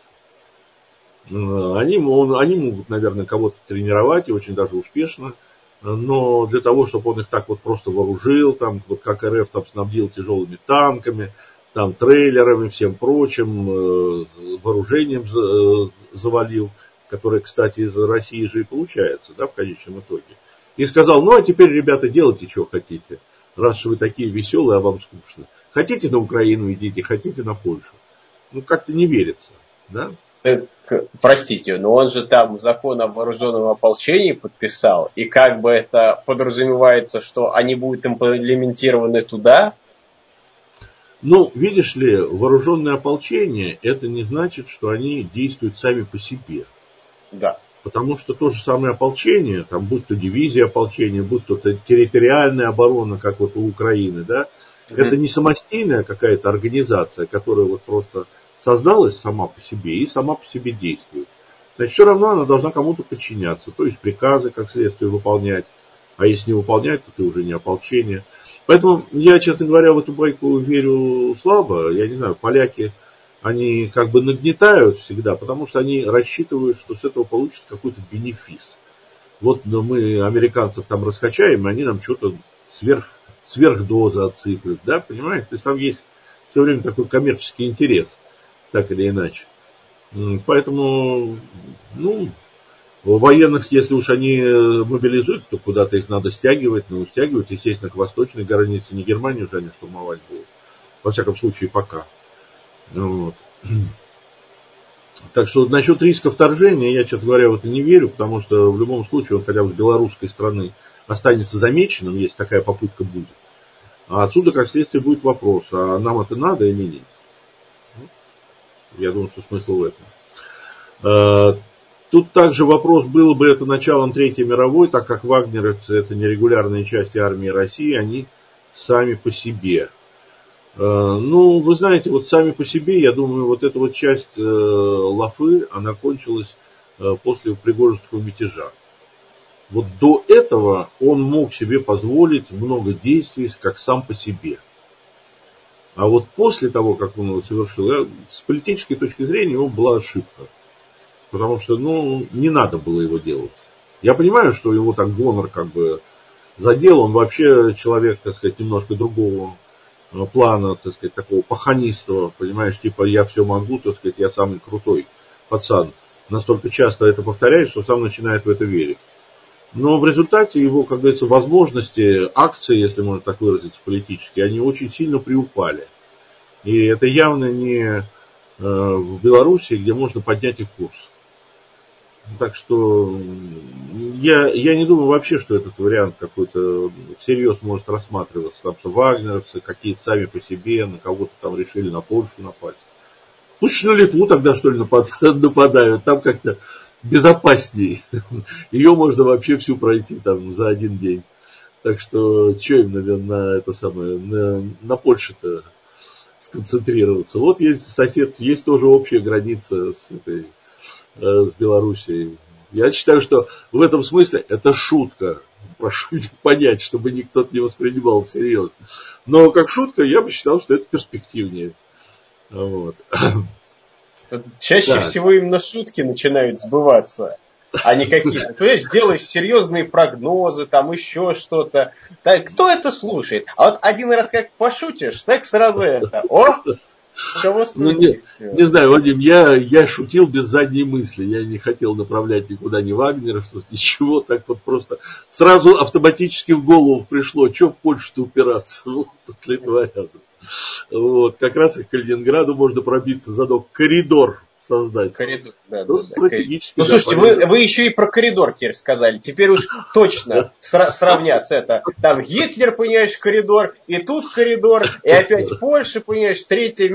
Они могут, наверное, кого-то тренировать, и очень даже успешно, но для того, чтобы он их так просто вооружил, как РФ снабдил тяжелыми танками, трейлерами, всем прочим, вооружением завалил, которое, кстати, из России же и получается, в конечном итоге. И сказал, а теперь, ребята, делайте, что хотите, раз вы такие веселые, а вам скучно. Хотите на Украину идите, хотите на Польшу. Как-то не верится, да? Простите, но он же там закон о вооруженном ополчении подписал, и как бы это подразумевается, что они будут имплементированы туда? Видишь ли, вооруженное ополчение, это не значит, что они действуют сами по себе. Да. Потому что то же самое ополчение, будь то дивизия ополчения, будь то территориальная оборона, как у Украины, да, это не самостийная какая-то организация, которая просто создалась сама по себе и сама по себе действует. Значит, все равно она должна кому-то подчиняться, то есть приказы как следствие выполнять, а если не выполнять, то ты уже не ополчение. Поэтому я, честно говоря, в эту байку верю слабо. Я не знаю, поляки, они как бы нагнетают всегда, потому что они рассчитывают, что с этого получится какой-то бенефис. Вот мы американцев там раскачаем, и они нам что-то сверхдоза отсыплют, да, понимаете? То есть там есть все время такой коммерческий интерес, так или иначе. Поэтому, ну, военных, если уж они мобилизуют, то куда-то их надо стягивать, но стягивать, естественно, к восточной границе, не Германию же они штурмовать будут. Во всяком случае, пока. Вот. Так что насчет риска вторжения я, честно говоря, в это не верю, потому что в любом случае он хотя бы с белорусской стороны останется замеченным, если такая попытка будет. А отсюда, как следствие, будет вопрос, а нам это надо или нет? Я думаю, что смысл в этом. Тут также вопрос, было бы это началом Третьей мировой, так как вагнеровцы это нерегулярные части армии России, они сами по себе. Ну, вы знаете, вот сами по себе, я думаю, вот эта вот часть Лафы, она кончилась после Пригожинского мятежа. Вот до этого он мог себе позволить много действий как сам по себе. А вот после того, как он его совершил, с политической точки зрения, его была ошибка. Потому что, ну, не надо было его делать. Я понимаю, что его так гонор как бы задел, он вообще человек, так сказать, немножко другого плана, так сказать, такого паханистого, понимаешь, типа я все могу, так сказать, я самый крутой пацан. Настолько часто это повторяет, что сам начинает в это верить. Но в результате его, как говорится, возможности, акции, если можно так выразиться, политические, они очень сильно приупали. И это явно не в Беларуси, где можно поднять их курс. Так что я не думаю вообще, что этот вариант какой-то всерьез может рассматриваться. Потому что вагнеровцы какие-то сами по себе на кого-то там решили на Польшу напасть. Пусть на Литву тогда, что ли, нападают. Там как-то безопаснее. Ее можно вообще всю пройти там за один день. Так что, что им, наверное, на это самое, на Польше-то сконцентрироваться. Вот есть сосед, есть тоже общая граница с Белоруссией. Я считаю, что в этом смысле это шутка. Прошу понять, чтобы никто не воспринимал серьезно. Но как шутка я бы считал, что это перспективнее. Вот. Чаще всего именно шутки начинают сбываться, а не какие-то. Понимаешь, делаешь серьезные прогнозы, там еще что-то. Да, кто это слушает? А вот один раз как пошутишь, так сразу это. О! Не знаю, Вадим, я шутил без задней мысли. Я не хотел направлять никуда ни вагнеровцев, ничего. Так вот просто сразу автоматически в голову пришло, что в Польшу-то упираться. Вот тут Литва рядом. Вот, как раз и к Калининграду можно пробиться, заодно коридор создать. Коридор, да, ну, да, стратегически. Ну, слушайте, вы еще и про коридор теперь сказали. Теперь уж точно сравнять это. Там Гитлер, понимаешь, коридор, и тут коридор, и опять Польша, понимаешь, третья...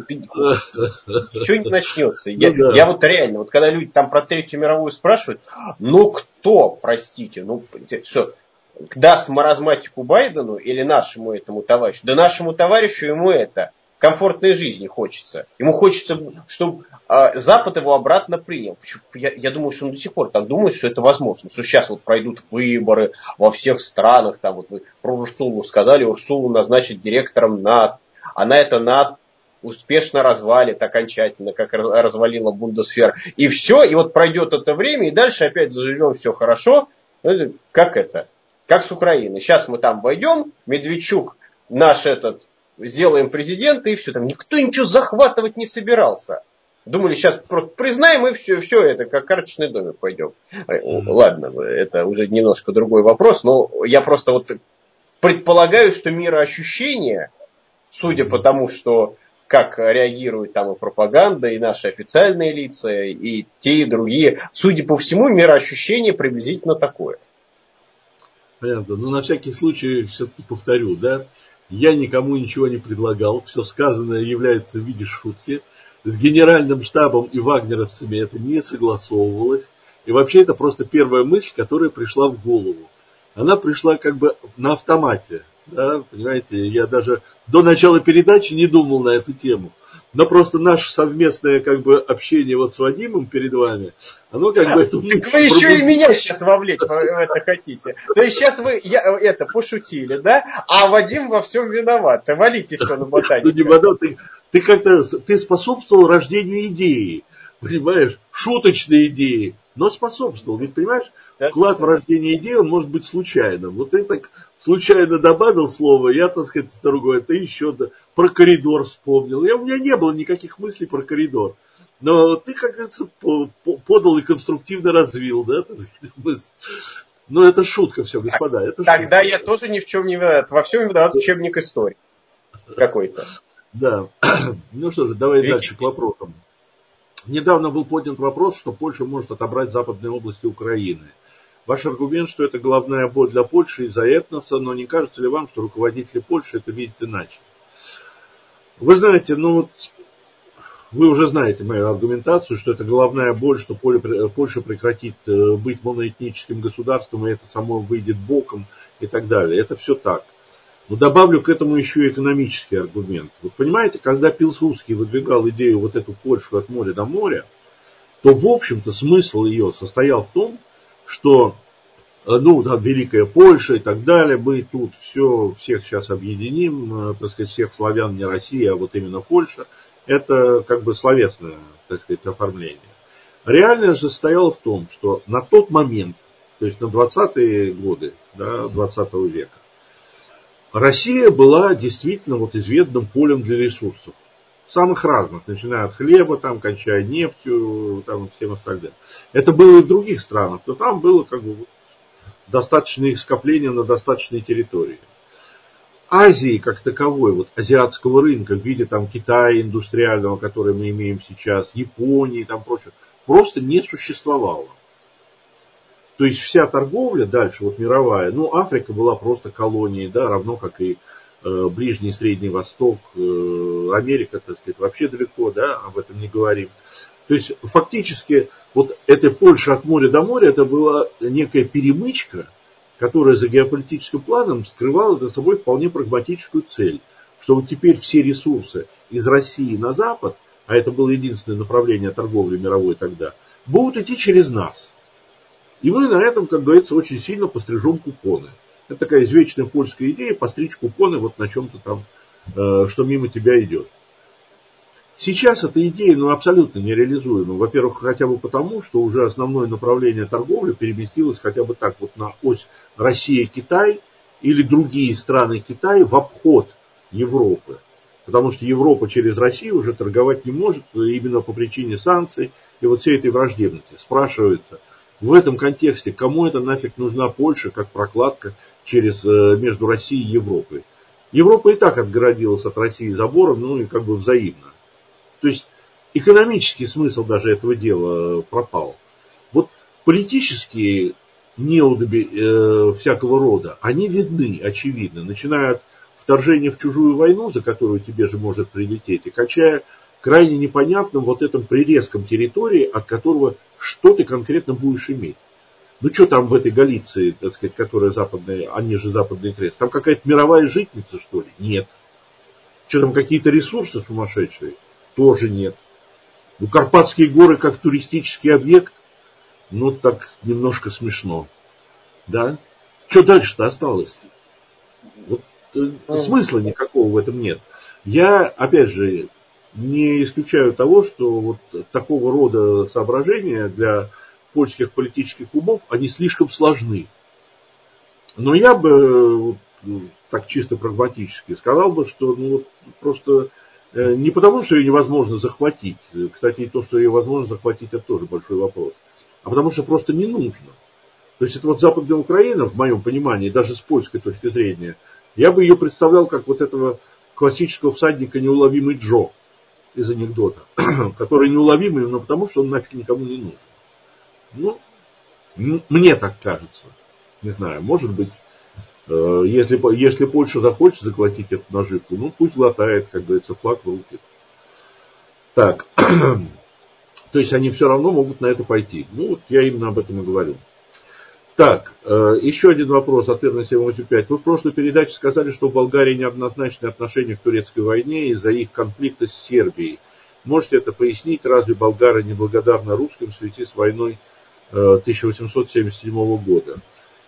Ничего не начнется. Я вот реально, вот когда люди там про Третью мировую спрашивают, ну кто, простите, ну что, даст маразматику Байдену или нашему этому товарищу? Да нашему товарищу ему это... комфортной жизни хочется. Ему хочется, чтобы Запад его обратно принял. Я думаю, что он до сих пор так думает, что это возможно. Что сейчас вот пройдут выборы во всех странах. Там вот вы про Урсулу сказали, Урсулу назначат директором НАТО. Она это НАТО успешно развалит окончательно, как развалила Бундесвер. И все, и вот пройдет это время, и дальше опять заживем все хорошо. Как это? Как с Украиной. Сейчас мы там войдем, Медведчук наш этот сделаем президента, и все. Там никто ничего захватывать не собирался. Думали, сейчас просто признаем, и все это, как карточный домик пойдем. Ладно, это уже немножко другой вопрос, но я просто вот предполагаю, что мироощущение, судя по тому, что как реагирует там и пропаганда, и наши официальные лица, и те, и другие, судя по всему, мироощущение приблизительно такое. Понятно. Но на всякий случай все-таки повторю, да, я никому ничего не предлагал, все сказанное является в виде шутки. С генеральным штабом и вагнеровцами это не согласовывалось. И вообще это просто первая мысль, которая пришла в голову. Она пришла как бы на автомате. Да, понимаете, я даже до начала передачи не думал на эту тему. Но просто наше совместное как бы общение вот с Вадимом перед вами, оно как бы эту мысль... Так вы еще и меня сейчас вовлечь в это хотите. То есть сейчас вы это пошутили, да? А Вадим во всем виноват. Валите все на Ну, не ботаника. вода, ты как-то ты способствовал рождению идеи, понимаешь, шуточной идеи, но способствовал. Ведь, понимаешь, Да? вклад в рождение идеи, он может быть случайным. Вот ты так случайно добавил слово, я, так сказать, другое, ты еще про коридор вспомнил. У меня не было никаких мыслей про коридор. Но ты, как говорится, подал и конструктивно развил, да, так сказать, мысль. Но это шутка все, господа. Это Тогда шутка. я тоже ни в чем не виноват. Во всем виноват учебник истории какой-то. Да. Ну что же, давай Видите? дальше к вопросам. Недавно был поднят вопрос, что Польша может отобрать западные области Украины. Ваш аргумент, что это головная боль для Польши из-за этноса, но не кажется ли вам, что руководители Польши это видят иначе? Вы знаете, ну вот вы уже знаете мою аргументацию, что это головная боль, что Польша прекратит быть моноэтническим государством, и это само выйдет боком и так далее. Это все так. Но добавлю к этому еще и экономический аргумент. Вот понимаете, когда Пилсудский выдвигал идею вот эту Польшу от моря до моря, то в общем-то смысл ее состоял в том, что ну, да, Великая Польша и так далее, мы тут всех сейчас объединим, так сказать, всех славян, не Россия, а вот именно Польша. Это как бы словесное, так сказать, оформление. Реальность же состояла в том, что на тот момент, то есть на 20-е годы, да, 20 века, Россия была действительно вот изведанным полем для ресурсов. Самых разных, начиная от хлеба, там, кончая нефтью, там, всем остальным. Это было и в других странах, но там было как бы достаточное их скопление на достаточной территории. Азии как таковой, вот азиатского рынка в виде там Китая индустриального, который мы имеем сейчас, Японии и там прочее, просто не существовало. То есть вся торговля дальше, вот мировая, ну, Африка была просто колонией, да, равно как и Ближний и Средний Восток, Америка, так сказать, вообще далеко, да, об этом не говорим. То есть фактически вот эта Польша от моря до моря, это была некая перемычка, которая за геополитическим планом скрывала за собой вполне прагматическую цель, что вот теперь все ресурсы из России на Запад, а это было единственное направление торговли мировой тогда, будут идти через нас. И мы на этом, как говорится, очень сильно пострижем купоны. Это такая извечная польская идея, постричь купоны вот на чем-то там, что мимо тебя идет. Сейчас эта идея абсолютно нереализуема. Во-первых, хотя бы потому, что уже основное направление торговли переместилось хотя бы так вот на ось Россия-Китай или другие страны Китая в обход Европы. Потому что Европа через Россию уже торговать не может именно по причине санкций и вот всей этой враждебности. Спрашивается, в этом контексте, кому это нафиг нужна Польша как прокладка между Россией и Европой? Европа и так отгородилась от России забором, ну и как бы взаимно. То есть экономический смысл даже этого дела пропал. Вот политические неудоби всякого рода, они видны, очевидно, начиная от вторжения в чужую войну, за которую тебе же может прилететь, и кончая крайне непонятным вот этим прирезком территории, от которого что ты конкретно будешь иметь. Ну что там в этой Галиции, так сказать, которая западная, они же западный крест, там какая-то мировая житница, что ли? Нет. Что там какие-то ресурсы сумасшедшие? Тоже нет. Ну, Карпатские горы как туристический объект, ну, так немножко смешно. Да? Что дальше-то осталось? Вот, смысла никакого в этом нет. Я, опять же, не исключаю того, что вот такого рода соображения для польских политических умов, они слишком сложны. Но я бы, так чисто прагматически, сказал бы, что просто не потому, что ее невозможно захватить. Кстати, и то, что ее возможно захватить, это тоже большой вопрос. А потому что просто не нужно. То есть это вот Западная Украина, в моем понимании, даже с польской точки зрения, я бы ее представлял как вот этого классического всадника неуловимый Джо из анекдота, который неуловимый именно потому, что он нафиг никому не нужен. Ну, мне так кажется. Не знаю, может быть, если Польша захочет заглотить эту наживку, ну пусть глотает, как говорится, флаг в руки. Так, то есть они все равно могут на это пойти. Ну вот я именно об этом и говорю. Так, еще один вопрос от 1785. Вы в прошлой передаче сказали, что в Болгарии неоднозначное отношение к турецкой войне из-за их конфликта с Сербией. Можете это пояснить? Разве болгары неблагодарны русским в связи с войной 1877 года?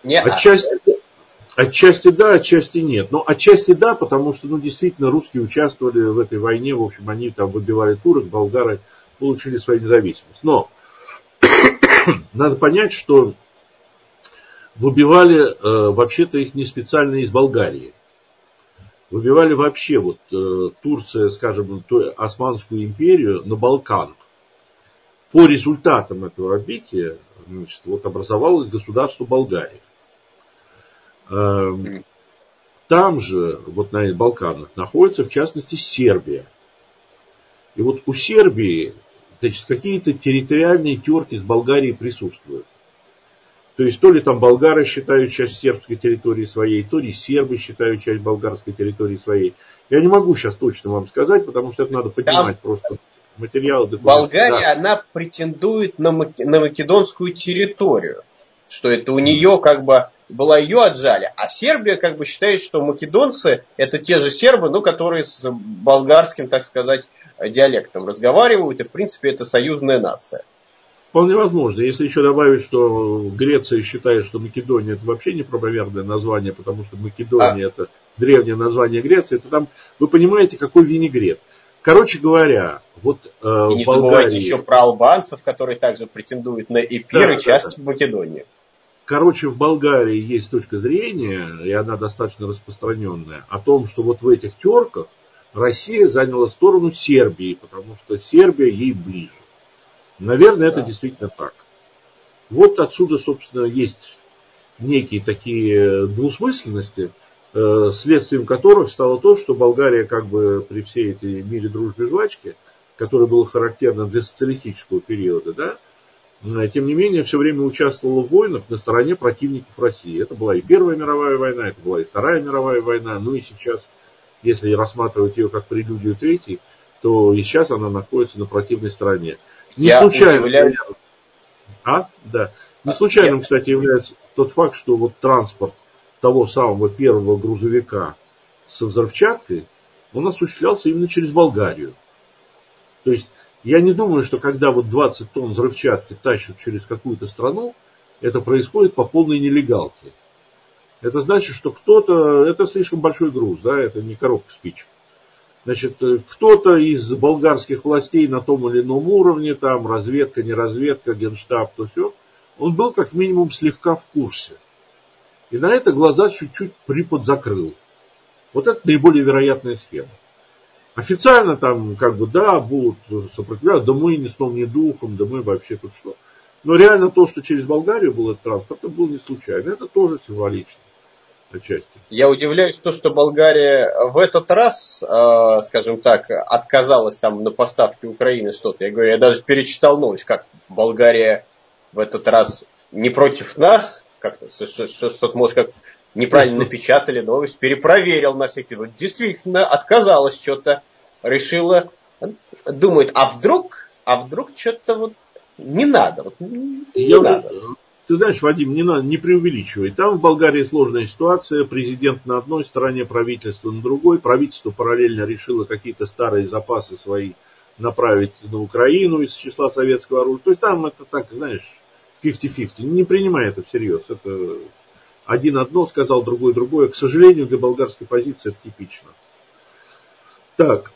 Отчасти да, отчасти нет. Но отчасти да, потому что действительно русские участвовали в этой войне. В общем, они там выбивали турок, болгары получили свою независимость. Но надо понять, что выбивали вообще-то их не специально из Болгарии. Выбивали вообще Турция, скажем, Османскую империю на Балканах. По результатам этого отбития образовалось государство Болгария. Там же, на Балканах, находится в частности Сербия. И у Сербии, какие-то территориальные терки с Болгарией присутствуют. То есть, то ли там болгары считают часть сербской территории своей, то ли сербы считают часть болгарской территории своей. Я не могу сейчас точно вам сказать, потому что это надо поднимать просто материалы. Болгария, да. Она претендует на македонскую территорию. Что это у нее была ее отжали. А Сербия считает, что македонцы это те же сербы, которые с болгарским, так сказать, диалектом разговаривают. И в принципе это союзная нация. Вполне возможно. Если еще добавить, что Греция считает, что Македония это вообще неправомерное название, потому что Македония это древнее название Греции, то там вы понимаете, какой винегрет. Короче говоря, и не забывайте еще про албанцев, которые также претендуют на Эпир и часть Македонии. Короче, в Болгарии есть точка зрения, и она достаточно распространенная, о том, что в этих терках Россия заняла сторону Сербии, потому что Сербия ей ближе. Наверное, это действительно так. Отсюда, собственно, есть некие такие двусмысленности, следствием которых стало то, что Болгария при всей этой мире, дружбе, жвачке, которая была характерна для социалистического периода, тем не менее, все время участвовала в войнах на стороне противников России. Это была и Первая мировая война, это была и Вторая мировая война, и сейчас, если рассматривать ее как прелюдию третьей, то и сейчас она находится на противной стороне. Не случайным, кстати, является тот факт, что транспорт того самого первого грузовика со взрывчаткой, он осуществлялся именно через Болгарию. То есть, я не думаю, что когда 20 тонн взрывчатки тащат через какую-то страну, это происходит по полной нелегалке. Это значит, что кто-то, это слишком большой груз, это не коробка спичек. Значит, кто-то из болгарских властей на том или ином уровне, там разведка, не разведка, генштаб, то все, он был как минимум слегка в курсе. И на это глаза чуть-чуть приподзакрыл. Это наиболее вероятная схема. Официально там будут сопротивляться, да мы ни сном, ни духом, да мы вообще тут что. Но реально то, что через Болгарию был этот транспорт, это было не случайно. Это тоже символично. Отчасти. Я удивляюсь, что Болгария в этот раз, скажем так, отказалась на поставки Украины что-то. Я даже перечитал новость, как Болгария в этот раз не против нас, как-то, что-то, может, как неправильно напечатали новость, перепроверил на всякий. Действительно, отказалась что-то, решила, думает, а вдруг что-то не надо. Не надо. Ты знаешь, Вадим, не преувеличивай. Там в Болгарии сложная ситуация. Президент на одной стороне, правительство на другой. Правительство параллельно решило какие-то старые запасы свои направить на Украину из числа советского оружия. То есть там это так, знаешь, 50-50. Не принимай это всерьез. Это один одно сказал, другой другое. К сожалению, для болгарской позиции это типично. Так.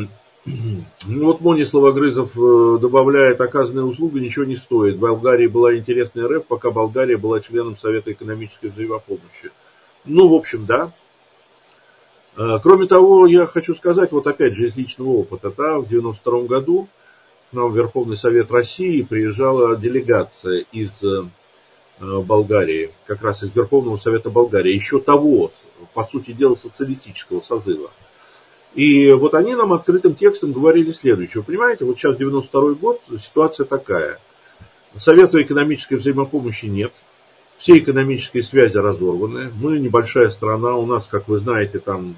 Мони Словогрызов добавляет, оказанная услуга ничего не стоит. В Болгарии была интересная РФ, пока Болгария была членом Совета экономической взаимопомощи. В общем, да. Кроме того, я хочу сказать, опять же из личного опыта, в 92 году к нам в Верховный Совет России приезжала делегация из Болгарии, как раз из Верховного Совета Болгарии, еще того, по сути дела, социалистического созыва. И они нам открытым текстом говорили следующее. Вы понимаете, сейчас 92 год, ситуация такая. Совета экономической взаимопомощи нет. Все экономические связи разорваны. Мы небольшая страна. У нас, как вы знаете, там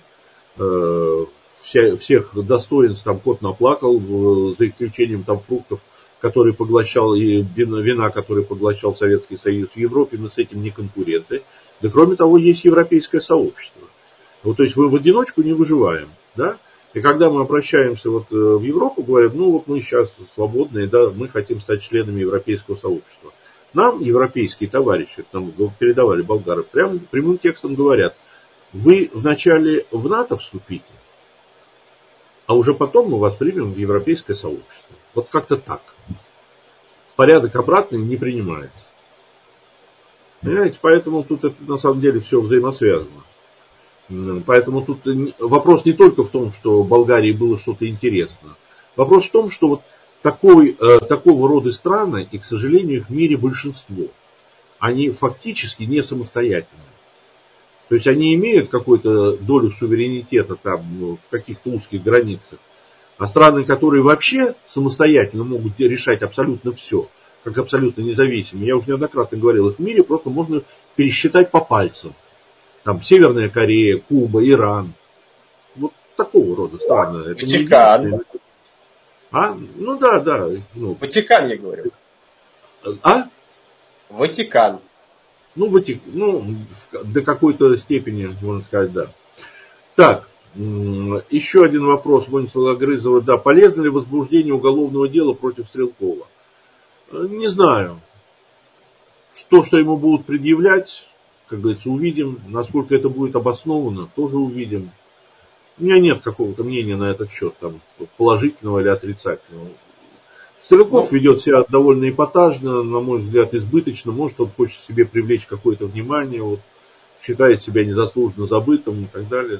всех достоинств кот наплакал, за исключением фруктов который поглощал, и вина, который поглощал Советский Союз в Европе, мы с этим не конкуренты. Да кроме того, есть европейское сообщество. Вот, то есть мы в одиночку не выживаем. Да? И когда мы обращаемся вот в Европу, говорят, ну вот мы сейчас свободные, да, мы хотим стать членами европейского сообщества. Нам европейские товарищи, нам передавали болгары, прямым текстом говорят, вы вначале в НАТО вступите, а уже потом мы вас примем в европейское сообщество. Вот как-то так. Порядок обратный не принимается. Понимаете, поэтому тут это на самом деле все взаимосвязано. Поэтому тут вопрос не только в том, что Болгарии было что-то интересно. Вопрос в том, что вот такого рода страны, и, к сожалению, их в мире большинство, они фактически не самостоятельны. То есть они имеют какую-то долю суверенитета там, в каких-то узких границах. А страны, которые вообще самостоятельно могут решать абсолютно все, как абсолютно независимые, я уже неоднократно говорил, их в мире просто можно пересчитать по пальцам. Там Северная Корея, Куба, Иран. Вот такого рода страны. Это Ватикан. Ну да. Ну. Ватикан, я говорю. Ватикан. До какой-то степени, можно сказать, да. Так, еще один вопрос Владислава Грызова. Да, полезно ли возбуждение уголовного дела против Стрелкова? Не знаю. Что ему будут предъявлять, как говорится, увидим. Насколько это будет обосновано, тоже увидим. У меня нет какого-то мнения на этот счет, там, положительного или отрицательного. Стрелков ведет себя довольно эпатажно, на мой взгляд, избыточно. Может, он хочет себе привлечь какое-то внимание, вот, считает себя незаслуженно забытым и так далее.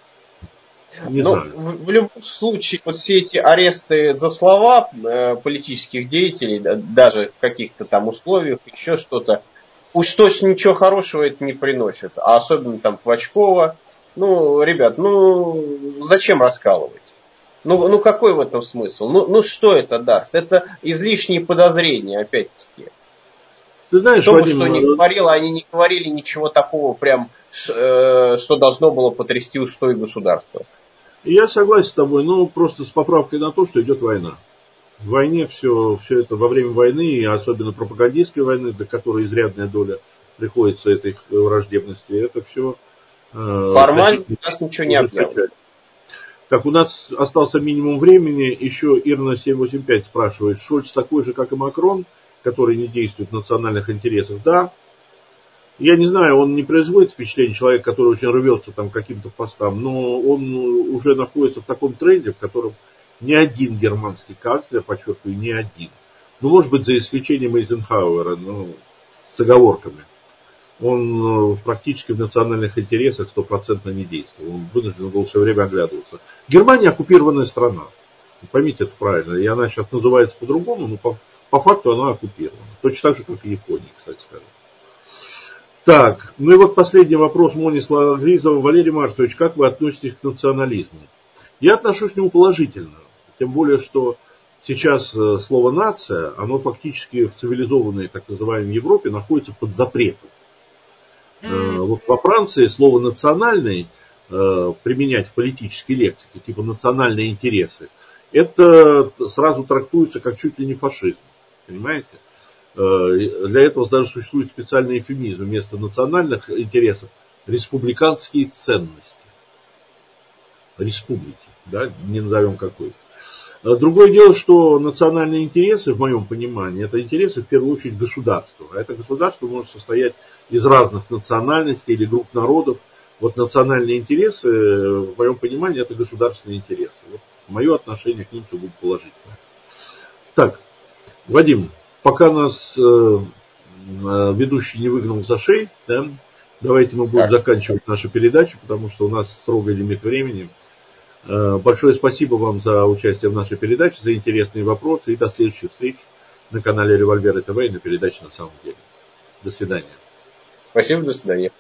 Не знаю. В любом случае, вот все эти аресты за слова политических деятелей, даже в каких-то там условиях, еще что-то, уж точно ничего хорошего это не приносит. А особенно там Квачкова. Ребят, зачем раскалывать? Какой в этом смысл? Что это даст? Это излишние подозрения, опять-таки. Ты знаешь, Кто бы Вадим, что ни говорил, они не говорили ничего такого прям, что должно было потрясти устои государства. Я согласен с тобой, просто с поправкой на то, что идет война. В войне все это, во время войны, и особенно пропагандистской войны, до которой изрядная доля приходится этой враждебности, это все... Формально у нас ничего не объявлено. Так, у нас остался минимум времени. Еще Ирна 785 спрашивает, Шольц такой же, как и Макрон, который не действует в национальных интересах? Да. Я не знаю, он не производит впечатление человека, который очень рвется там к каким-то постам, но он уже находится в таком тренде, в котором ни один германский канцлер, подчеркиваю, ни один, может быть, за исключением Эйзенхауэра, с оговорками, он практически в национальных интересах 100% не действовал. Он вынужден был все время оглядываться. Германия оккупированная страна. Поймите это правильно. И она сейчас называется по-другому, но по факту она оккупирована. Точно так же, как и Япония, кстати сказать. Так, и вот последний вопрос Монислава Гризова. Валерий Марсович, как вы относитесь к национализму? Я отношусь к нему положительно. Тем более, что сейчас слово «нация», оно фактически в цивилизованной, так называемой Европе, находится под запретом. Вот во Франции слово «национальный» применять в политической лексике, типа «национальные интересы», это сразу трактуется как чуть ли не фашизм. Понимаете? Для этого даже существует специальный эвфемизм. Вместо национальных интересов республиканские ценности. Республики, да, не назовем какой. Другое дело, что национальные интересы, в моем понимании, это интересы в первую очередь государства. А это государство может состоять из разных национальностей или групп народов. Вот национальные интересы, в моем понимании, это государственные интересы. Вот мое отношение к ним все будет положительное. Так, Вадим, пока нас ведущий не выгнал за шею, да, давайте мы будем заканчивать нашу передачу, потому что у нас строгий лимит времени. Большое спасибо вам за участие в нашей передаче, за интересные вопросы и до следующих встреч на канале Револьверы ТВ и на передаче «На самом деле». До свидания. Спасибо, до свидания.